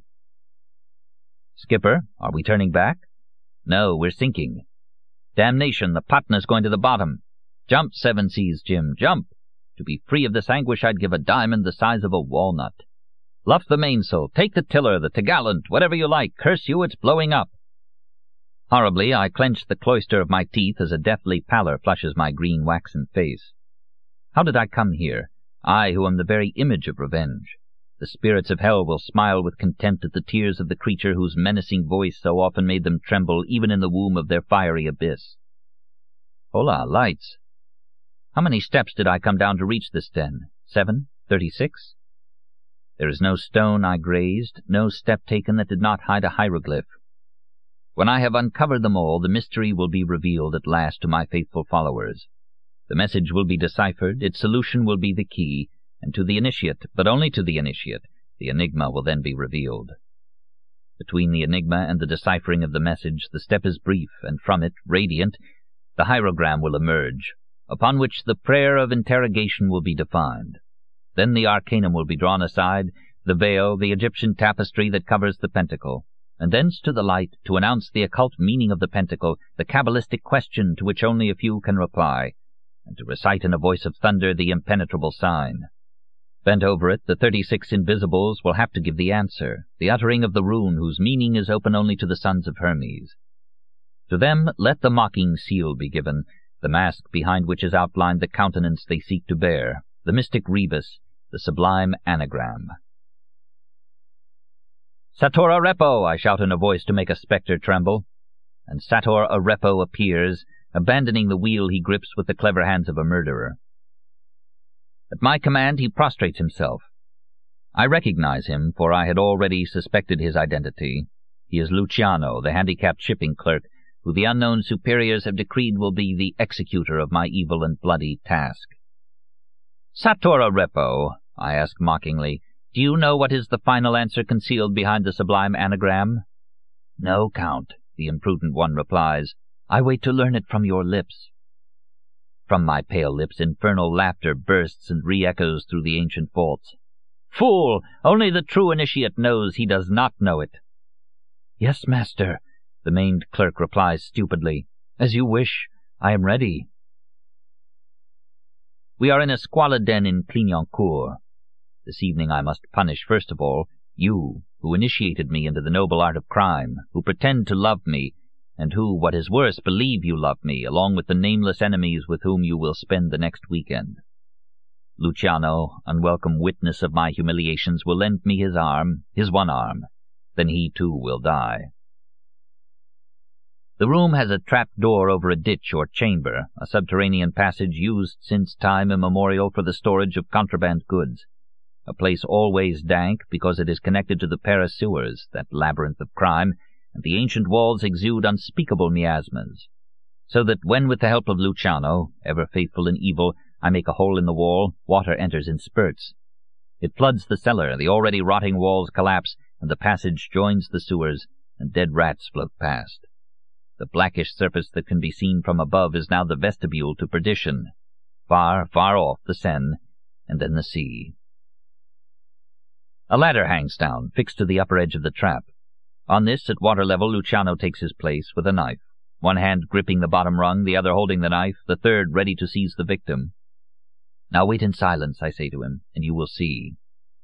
Skipper, are we turning back? No, we're sinking. Damnation, the Patna's going to the bottom. Jump, Seven Seas Jim, jump! To be free of this anguish I'd give a diamond the size of a walnut. Luff the mainsail, take the tiller, the t'gallant, whatever you like. Curse you, it's blowing up. Horribly, I clench the cloister of my teeth as a deathly pallor flushes my green waxen face. How did I come here? I, who am the very image of revenge. The spirits of hell will smile with contempt at the tears of the creature whose menacing voice so often made them tremble even in the womb of their fiery abyss. Hola, lights! How many steps did I come down to reach this den? Seven? Thirty-six? There is no stone I grazed, no step taken that did not hide a hieroglyph. When I have uncovered them all, the mystery will be revealed at last to my faithful followers. The message will be deciphered, its solution will be the key, and to the initiate, but only to the initiate, the enigma will then be revealed. Between the enigma and the deciphering of the message, the step is brief, and from it, radiant, the hierogram will emerge, upon which the prayer of interrogation will be defined. Then the arcanum will be drawn aside, the veil, the Egyptian tapestry that covers the pentacle, and thence to the light to announce the occult meaning of the pentacle, the cabalistic question to which only a few can reply, and to recite in a voice of thunder the impenetrable sign. Bent over it, the thirty-six invisibles will have to give the answer, the uttering of the rune whose meaning is open only to the sons of Hermes. To them let the mocking seal be given, the mask behind which is outlined the countenance they seek to bear, the mystic rebus, the sublime anagram. Sator Arepo! I shout in a voice to make a spectre tremble. And Sator Arepo appears, abandoning the wheel he grips with the clever hands of a murderer. At my command he prostrates himself. I recognize him, for I had already suspected his identity. He is Luciano, the handicapped shipping clerk, who the unknown superiors have decreed will be the executor of my evil and bloody task. Sator Arepo, I ask mockingly, do you know what is the final answer concealed behind the sublime anagram? No, Count, the imprudent one replies. I wait to learn it from your lips. From my pale lips infernal laughter bursts and re-echoes through the ancient vaults. Fool! Only the true initiate knows he does not know it. Yes, master, the maimed clerk replies stupidly. As you wish. I am ready. We are in a squalid den in Clignancourt. This evening I must punish, first of all, you, who initiated me into the noble art of crime, who pretend to love me, and who, what is worse, believe you love me, along with the nameless enemies with whom you will spend the next weekend. Luciano, unwelcome witness of my humiliations, will lend me his arm, his one arm. Then he, too, will die. The room has a trap door over a ditch or chamber, a subterranean passage used since time immemorial for the storage of contraband goods. A place always dank because it is connected to the Paris sewers, that labyrinth of crime, and the ancient walls exude unspeakable miasmas. so that when with the help of Luciano, ever faithful in evil, I make a hole in the wall, water enters in spurts. It floods the cellar, the already rotting walls collapse, and the passage joins the sewers, and dead rats float past. The blackish surface that can be seen from above is now the vestibule to perdition. Far, far off, the Seine, and then the sea. A ladder hangs down, fixed to the upper edge of the trap. On this, at water level, Luciano takes his place with a knife, one hand gripping the bottom rung, the other holding the knife, the third ready to seize the victim. "Now wait in silence," I say to him, "and you will see.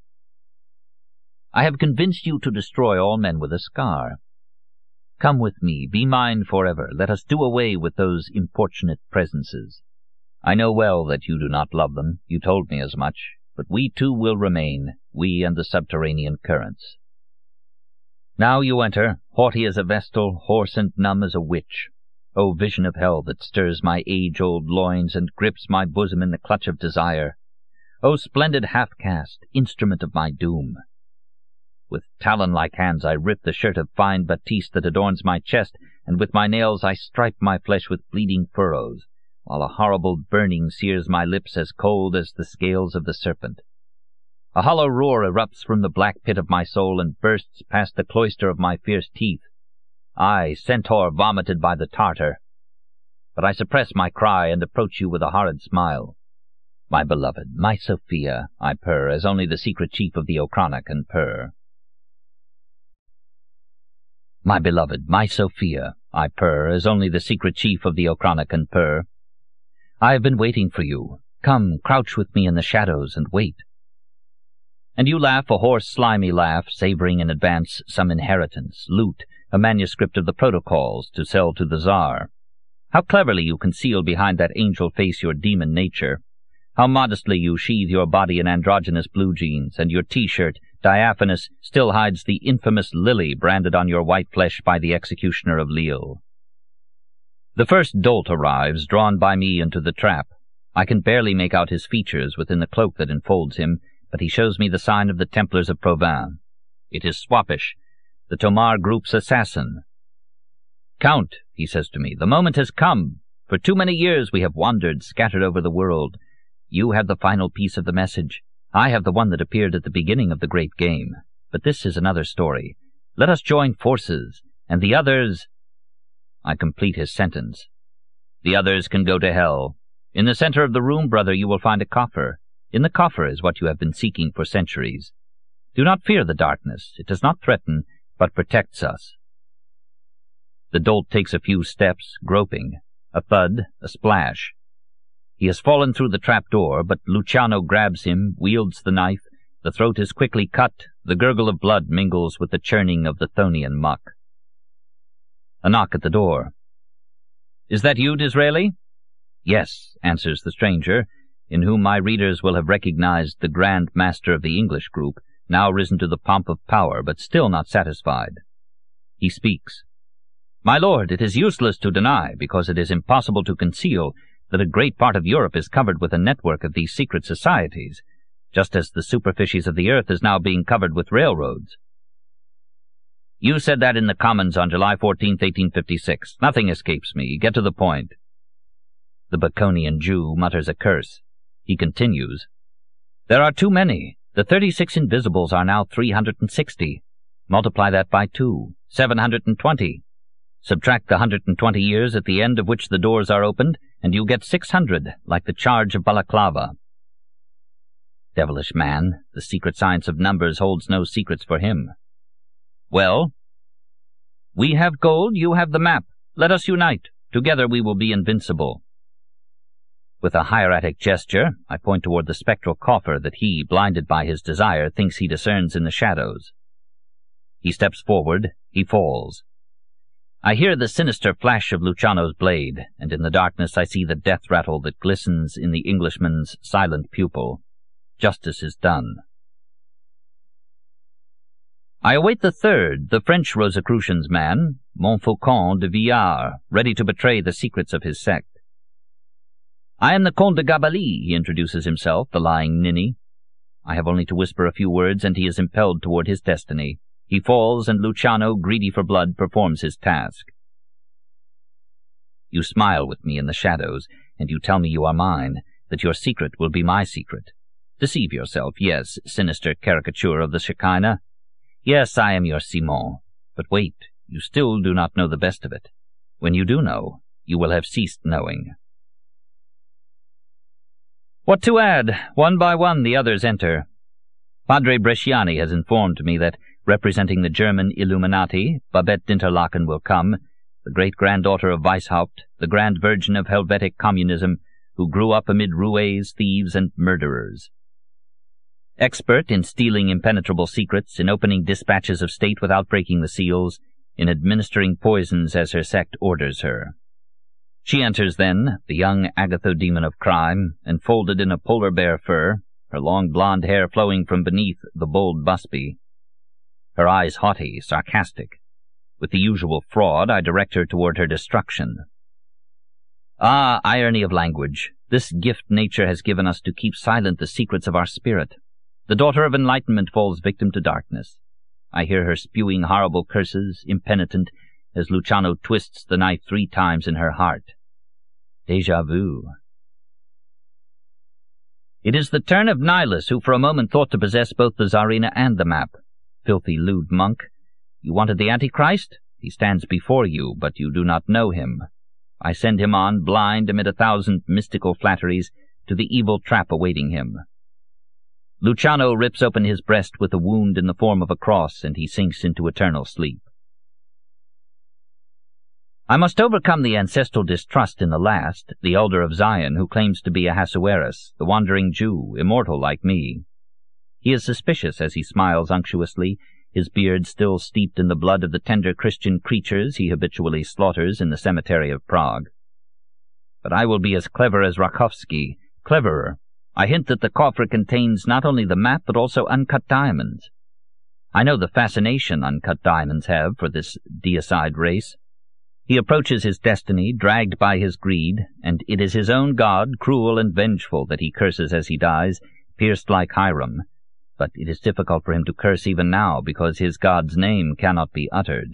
I have convinced you to destroy all men with a scar. Come with me, be mine forever, let us do away with those importunate presences. I know well that you do not love them, you told me as much, but we too will remain, we and the subterranean currents. Now you enter, haughty as a vestal, hoarse and numb as a witch. O vision of hell that stirs my age-old loins and grips my bosom in the clutch of desire! O splendid half-caste, instrument of my doom! With talon-like hands I rip the shirt of fine batiste that adorns my chest, and with my nails I stripe my flesh with bleeding furrows, while a horrible burning sears my lips as cold as the scales of the serpent. A hollow roar erupts from the black pit of my soul and bursts past the cloister of my fierce teeth. I, centaur vomited by the Tartar. But I suppress my cry and approach you with a horrid smile. My beloved, my Sophia, I purr, as only the secret chief of the Ochrana can purr. My beloved, my Sophia, I purr, as only the secret chief of the Ochrana can purr. I have been waiting for you. Come, crouch with me in the shadows and wait. And you laugh a hoarse, slimy laugh, savoring in advance some inheritance, loot, a manuscript of the protocols to sell to the Tsar. How cleverly you conceal behind that angel face your demon nature. How modestly you sheathe your body in androgynous blue jeans, and your T-shirt, diaphanous, still hides the infamous lily branded on your white flesh by the executioner of Lille. The first dolt arrives, drawn by me into the trap. I can barely make out his features within the cloak that enfolds him, but he shows me the sign of the Templars of Provins. It is Swapish, the Tomar group's assassin. "Count," he says to me, "the moment has come. For too many years we have wandered, scattered over the world. You have the final piece of the message. I have the one that appeared at the beginning of the great game. But this is another story. Let us join forces, and the others—" I complete his sentence. "The others can go to hell. In the center of the room, brother, you will find a coffer. In the coffer is what you have been seeking for centuries. Do not fear the darkness. It does not threaten, but protects us." The dolt takes a few steps, groping. A thud, a splash. He has fallen through the trap-door, but Luciano grabs him, wields the knife, the throat is quickly cut, the gurgle of blood mingles with the churning of the Thonian muck. A knock at the door. "Is that you, Disraeli?" "Yes," answers the stranger, in whom my readers will have recognized the Grand Master of the English group, now risen to the pomp of power, but still not satisfied. He speaks. "My lord, it is useless to deny, because it is impossible to conceal, that a great part of Europe is covered with a network of these secret societies, just as the superficies of the earth is now being covered with railroads. You said that in the Commons on July fourteenth, eighteen fifty-six. Nothing escapes me. Get to the point." The Baconian Jew mutters a curse. He continues, "There are too many. The thirty-six invisibles are now three hundred and sixty. Multiply that by two, seven hundred and twenty. Subtract the one hundred and twenty years at the end of which the doors are opened, and you get six hundred, like the charge of Balaclava." Devilish man, the secret science of numbers holds no secrets for him. "Well?" "We have gold, you have the map. Let us unite. Together we will be invincible." With a hieratic gesture, I point toward the spectral coffer that he, blinded by his desire, thinks he discerns in the shadows. He steps forward, he falls. I hear the sinister flash of Luciano's blade, and in the darkness I see the death rattle that glistens in the Englishman's silent pupil. Justice is done. I await the third, the French Rosicrucians man, Montfaucon de Villars, ready to betray the secrets of his sect. "I am the Comte de Gabalis," he introduces himself, the lying ninny. I have only to whisper a few words, and he is impelled toward his destiny. He falls, and Luciano, greedy for blood, performs his task. You smile with me in the shadows, and you tell me you are mine, that your secret will be my secret. Deceive yourself, yes, sinister caricature of the Shekinah. Yes, I am your Simon. But wait, you still do not know the best of it. When you do know, you will have ceased knowing. What to add? One by one the others enter. Padre Bresciani has informed me that, representing the German Illuminati, Babette d'Interlaken will come, the great-granddaughter of Weishaupt, the Grand Virgin of Helvetic Communism, who grew up amid roués, thieves, and murderers. Expert in stealing impenetrable secrets, in opening dispatches of state without breaking the seals, in administering poisons as her sect orders her. She enters then, the young Agathodemon of crime, enfolded in a polar bear fur, her long blonde hair flowing from beneath the bold busby. Her eyes haughty, sarcastic. With the usual fraud, I direct her toward her destruction. Ah, irony of language! This gift nature has given us to keep silent the secrets of our spirit. The daughter of enlightenment falls victim to darkness. I hear her spewing horrible curses, impenitent, as Luciano twists the knife three times in her heart. Déjà vu. It is the turn of Nihilus, who for a moment thought to possess both the Tsarina and the map. Filthy lewd monk. You wanted the Antichrist? He stands before you, but you do not know him. I send him on, blind amid a thousand mystical flatteries, to the evil trap awaiting him. Luciano rips open his breast with a wound in the form of a cross, and he sinks into eternal sleep. I must overcome the ancestral distrust in the last, the elder of Zion, who claims to be Ahasuerus, the wandering Jew, immortal like me. He is suspicious as he smiles unctuously, his beard still steeped in the blood of the tender Christian creatures he habitually slaughters in the cemetery of Prague. But I will be as clever as Rakowski, cleverer. I hint that the coffer contains not only the map, but also uncut diamonds. I know the fascination uncut diamonds have for this deicide race. He approaches his destiny, dragged by his greed, and it is his own god, cruel and vengeful, that he curses as he dies, pierced like Hiram. But it is difficult for him to curse even now, because his god's name cannot be uttered.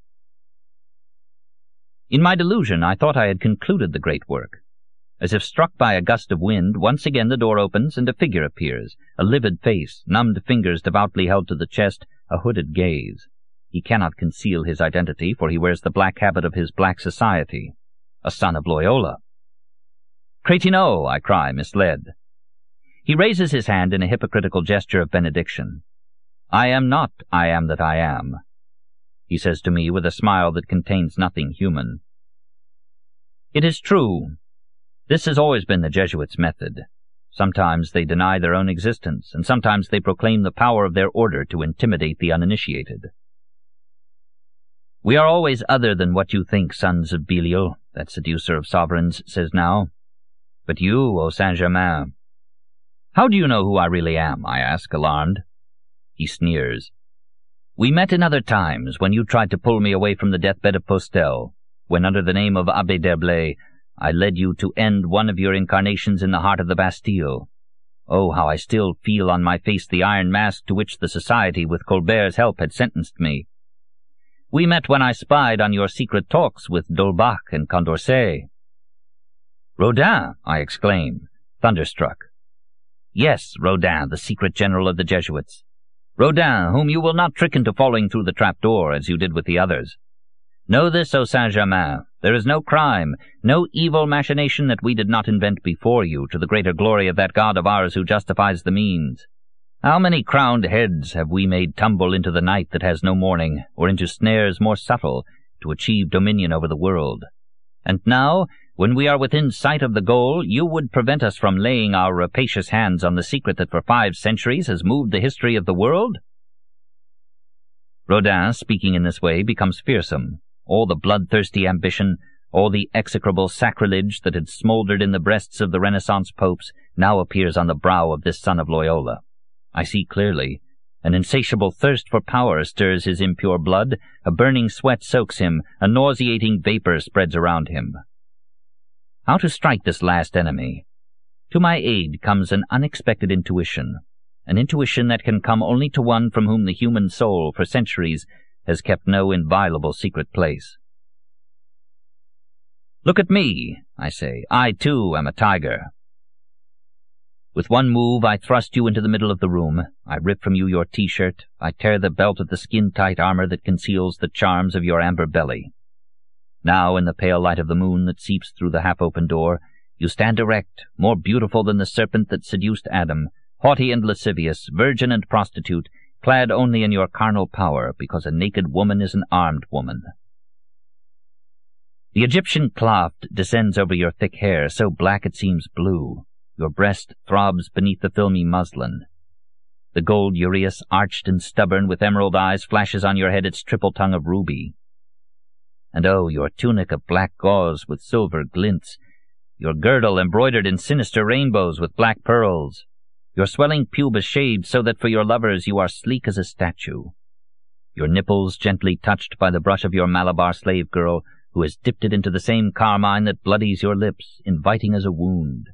In my delusion, I thought I had concluded the great work. As if struck by a gust of wind, once again the door opens and a figure appears, a livid face, numbed fingers devoutly held to the chest, a hooded gaze. He cannot conceal his identity, for he wears the black habit of his black society. A son of Loyola. "Crétinaux!" I cry, misled. He raises his hand in a hypocritical gesture of benediction. "I am not I am that I am," he says to me with a smile that contains nothing human. It is true. This has always been the Jesuits' method. Sometimes they deny their own existence, and sometimes they proclaim the power of their order to intimidate the uninitiated. "We are always other than what you think, sons of Belial," that seducer of sovereigns says now. "But you, O Saint-Germain—" "How do you know who I really am?" I ask, alarmed. He sneers. "We met in other times, when you tried to pull me away from the deathbed of Postel, when under the name of Abbé d'Herblay I led you to end one of your incarnations in the heart of the Bastille. Oh, how I still feel on my face the iron mask to which the Society, with Colbert's help, had sentenced me. We met when I spied on your secret talks with D'Holbach and Condorcet." "Rodin!" I exclaim, thunderstruck. "Yes, Rodin, the secret general of the Jesuits. Rodin, whom you will not trick into falling through the trap-door, as you did with the others. Know this, O Saint-Germain, there is no crime, no evil machination that we did not invent before you, to the greater glory of that God of ours who justifies the means. How many crowned heads have we made tumble into the night that has no morning, or into snares more subtle, to achieve dominion over the world? And now, when we are within sight of the goal, you would prevent us from laying our rapacious hands on the secret that for five centuries has moved the history of the world?" Rodin, speaking in this way, becomes fearsome. All the bloodthirsty ambition, all the execrable sacrilege that had smouldered in the breasts of the Renaissance popes now appears on the brow of this son of Loyola. I see clearly. An insatiable thirst for power stirs his impure blood, a burning sweat soaks him, a nauseating vapor spreads around him. How to strike this last enemy? To my aid comes an unexpected intuition, an intuition that can come only to one from whom the human soul, for centuries, has kept no inviolable secret place. "Look at me," I say. "I, too, am a tiger." With one move, I thrust you into the middle of the room. I rip from you your T-shirt. I tear the belt of the skin-tight armor that conceals the charms of your amber belly. Now, in the pale light of the moon that seeps through the half-open door, you stand erect, more beautiful than the serpent that seduced Adam, haughty and lascivious, virgin and prostitute, clad only in your carnal power, because a naked woman is an armed woman. The Egyptian cloft descends over your thick hair, so black it seems blue. Your breast throbs beneath the filmy muslin. The gold uraeus, arched and stubborn, with emerald eyes, flashes on your head its triple tongue of ruby. And oh, your tunic of black gauze with silver glints, your girdle embroidered in sinister rainbows with black pearls, your swelling pubis shaved so that for your lovers you are sleek as a statue, your nipples gently touched by the brush of your Malabar slave girl, who has dipped it into the same carmine that bloodies your lips, inviting as a wound.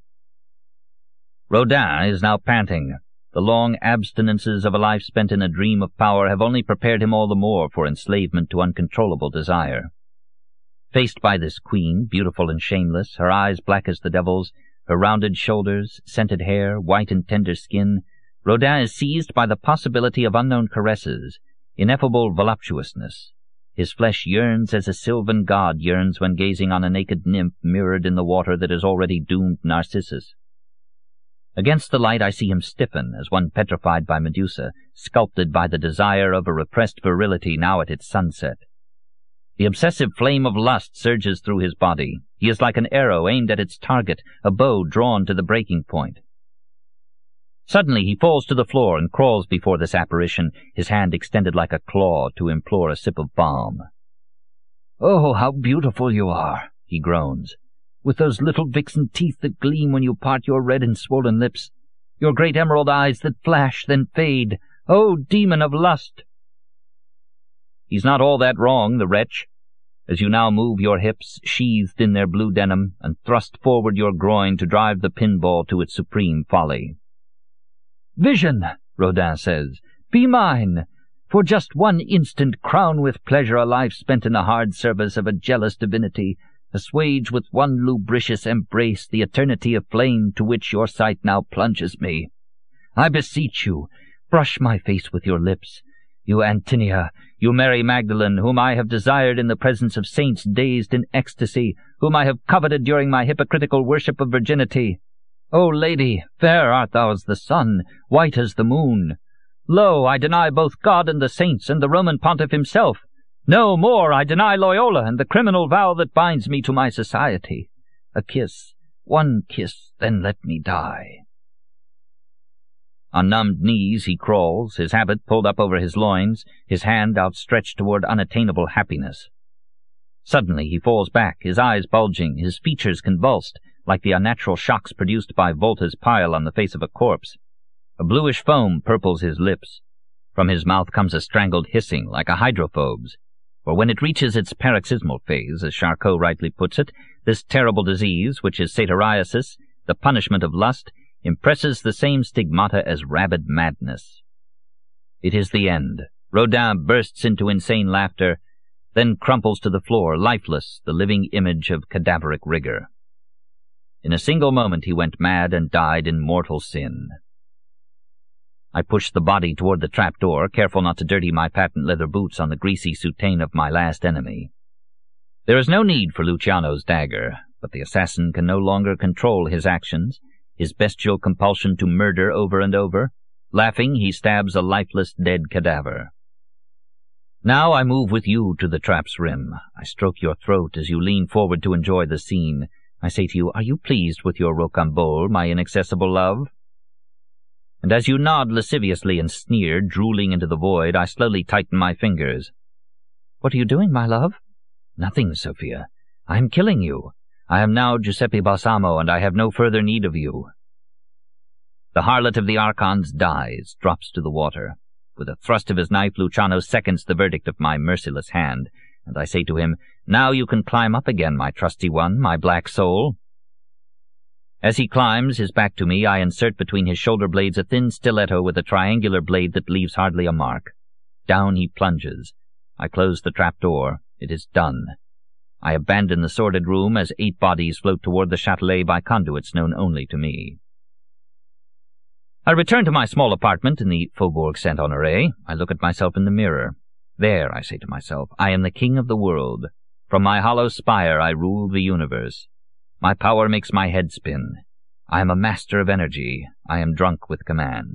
Rodin is now panting. The long abstinences of a life spent in a dream of power have only prepared him all the more for enslavement to uncontrollable desire. Faced by this queen, beautiful and shameless, her eyes black as the devil's, her rounded shoulders, scented hair, white and tender skin, Rodin is seized by the possibility of unknown caresses, ineffable voluptuousness. His flesh yearns as a sylvan god yearns when gazing on a naked nymph mirrored in the water that has already doomed Narcissus. Against the light I see him stiffen, as one petrified by Medusa, sculpted by the desire of a repressed virility now at its sunset. The obsessive flame of lust surges through his body. He is like an arrow aimed at its target, a bow drawn to the breaking point. Suddenly he falls to the floor and crawls before this apparition, his hand extended like a claw to implore a sip of balm. "Oh, how beautiful you are," he groans, "with those little vixen teeth that gleam when you part your red and swollen lips, your great emerald eyes that flash, then fade. Oh, demon of lust!" He's not all that wrong, the wretch. As you now move your hips, sheathed in their blue denim, and thrust forward your groin to drive the pinball to its supreme folly. "Vision," Rodin says, "be mine. For just one instant crown with pleasure a life spent in the hard service of a jealous divinity. Assuage with one lubricious embrace the eternity of flame to which your sight now plunges me. I beseech you, brush my face with your lips. You Antinia, you Mary Magdalene, whom I have desired in the presence of saints dazed in ecstasy, whom I have coveted during my hypocritical worship of virginity. O lady, fair art thou as the sun, white as the moon. Lo, I deny both God and the saints and the Roman pontiff himself. No more, I deny Loyola and the criminal vow that binds me to my society. A kiss, one kiss, then let me die." On numbed knees he crawls, his habit pulled up over his loins, his hand outstretched toward unattainable happiness. Suddenly he falls back, his eyes bulging, his features convulsed, like the unnatural shocks produced by Volta's pile on the face of a corpse. A bluish foam purples his lips. From his mouth comes a strangled hissing, like a hydrophobe's. For when it reaches its paroxysmal phase, as Charcot rightly puts it, this terrible disease, which is satyriasis, the punishment of lust, impresses the same stigmata as rabid madness. It is the end. Rodin bursts into insane laughter, then crumples to the floor, lifeless, the living image of cadaveric rigor. In a single moment he went mad and died in mortal sin. I pushed the body toward the trapdoor, careful not to dirty my patent leather boots on the greasy soutane of my last enemy. There is no need for Luciano's dagger, but the assassin can no longer control his actions, his bestial compulsion to murder over and over. Laughing, he stabs a lifeless, dead cadaver. Now I move with you to the trap's rim. I stroke your throat as you lean forward to enjoy the scene. I say to you, "Are you pleased with your rocambole, my inaccessible love?" And as you nod lasciviously and sneer, drooling into the void, I slowly tighten my fingers. "What are you doing, my love?" "Nothing, Sophia. I am killing you. I am now Giuseppe Balsamo, and I have no further need of you." The harlot of the Archons dies, drops to the water. With a thrust of his knife, Luciano seconds the verdict of my merciless hand, and I say to him, "Now you can climb up again, my trusty one, my black soul." As he climbs, his back to me, I insert between his shoulder blades a thin stiletto with a triangular blade that leaves hardly a mark. Down he plunges. I close the trap door. It is done. I abandon the sordid room as eight bodies float toward the Châtelet by conduits known only to me. I return to my small apartment in the Faubourg Saint-Honoré. I look at myself in the mirror. There, I say to myself, I am the king of the world. From my hollow spire I rule the universe. My power makes my head spin. I am a master of energy. I am drunk with command.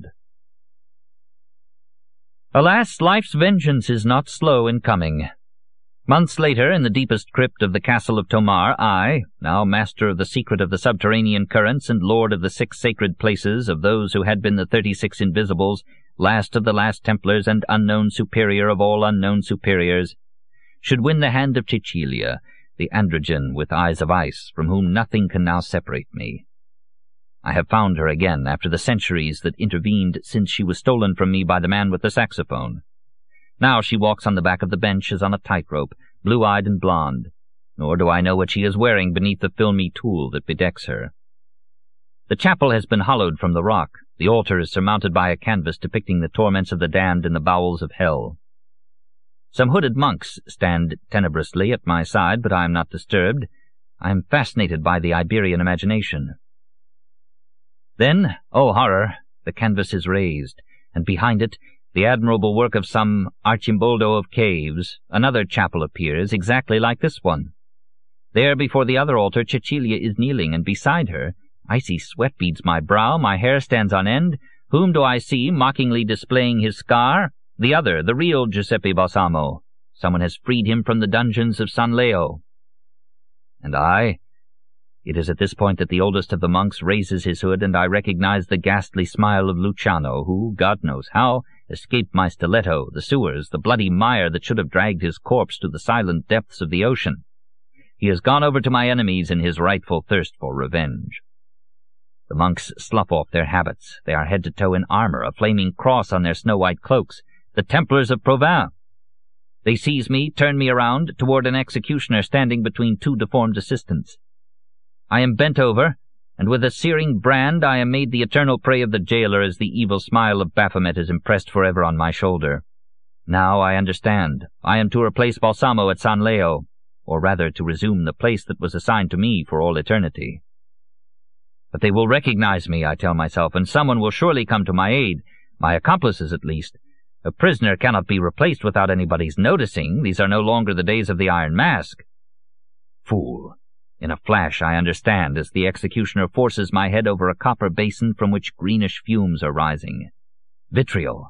Alas, life's vengeance is not slow in coming. Months later, in the deepest crypt of the castle of Tomar, I, now master of the secret of the subterranean currents and lord of the six sacred places of those who had been the thirty-six invisibles, last of the last Templars and unknown superior of all unknown superiors, should win the hand of Cecilia, the androgyne with eyes of ice, from whom nothing can now separate me. I have found her again after the centuries that intervened since she was stolen from me by the man with the saxophone. Now she walks on the back of the bench as on a tightrope, blue-eyed and blonde, nor do I know what she is wearing beneath the filmy tulle that bedecks her. The chapel has been hollowed from the rock. The altar is surmounted by a canvas depicting the torments of the damned in the bowels of hell. Some hooded monks stand tenebrously at my side, but I am not disturbed. I am fascinated by the Iberian imagination. Then, oh horror, the canvas is raised, and behind it, the admirable work of some Archimboldo of caves, another chapel appears, exactly like this one. There, before the other altar, Cecilia is kneeling, and beside her, icy sweat beads my brow, my hair stands on end. Whom do I see, mockingly displaying his scar? The other, the real Giuseppe Balsamo. Someone has freed him from the dungeons of San Leo. And I? It is at this point that the oldest of the monks raises his hood, and I recognize the ghastly smile of Luciano, who, God knows how, escaped my stiletto, the sewers, the bloody mire that should have dragged his corpse to the silent depths of the ocean. He has gone over to my enemies in his rightful thirst for revenge. The monks slough off their habits. They are head to toe in armor, a flaming cross on their snow-white cloaks, the Templars of Provins. They seize me, turn me around, toward an executioner standing between two deformed assistants. I am bent over, and with a searing brand I am made the eternal prey of the jailer as the evil smile of Baphomet is impressed forever on my shoulder. Now I understand. I am to replace Balsamo at San Leo, or rather to resume the place that was assigned to me for all eternity. But they will recognize me, I tell myself, and someone will surely come to my aid, my accomplices at least. A prisoner cannot be replaced without anybody's noticing. These are no longer the days of the Iron Mask. Fool! In a flash I understand as the executioner forces my head over a copper basin from which greenish fumes are rising. Vitriol.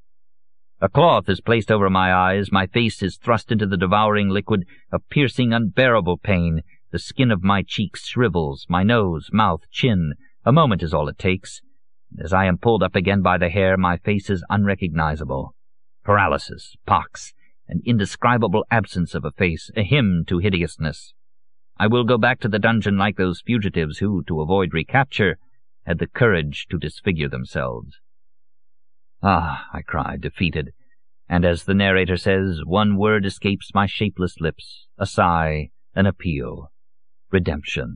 A cloth is placed over my eyes, my face is thrust into the devouring liquid, a piercing, unbearable pain. The skin of my cheeks shrivels, my nose, mouth, chin. A moment is all it takes. As I am pulled up again by the hair, my face is unrecognizable. Paralysis, pox, an indescribable absence of a face, a hymn to hideousness. I will go back to the dungeon like those fugitives who, to avoid recapture, had the courage to disfigure themselves. Ah, I cried, defeated, and as the narrator says, one word escapes my shapeless lips, a sigh, an appeal. Redemption.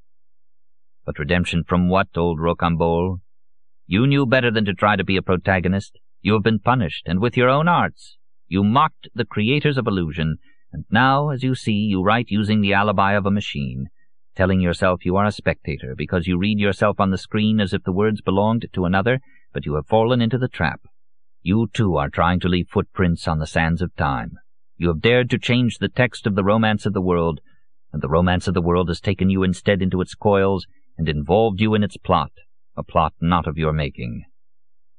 But redemption from what, old Rocambole? You knew better than to try to be a protagonist. You have been punished, and with your own arts. You mocked the creators of illusion, and now, as you see, you write using the alibi of a machine, telling yourself you are a spectator, because you read yourself on the screen as if the words belonged to another, but you have fallen into the trap. You, too, are trying to leave footprints on the sands of time. You have dared to change the text of the romance of the world, and the romance of the world has taken you instead into its coils and involved you in its plot, a plot not of your making.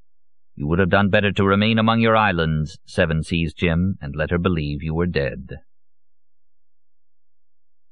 You would have done better to remain among your islands, Seven Seas Jim, and let her believe you were dead.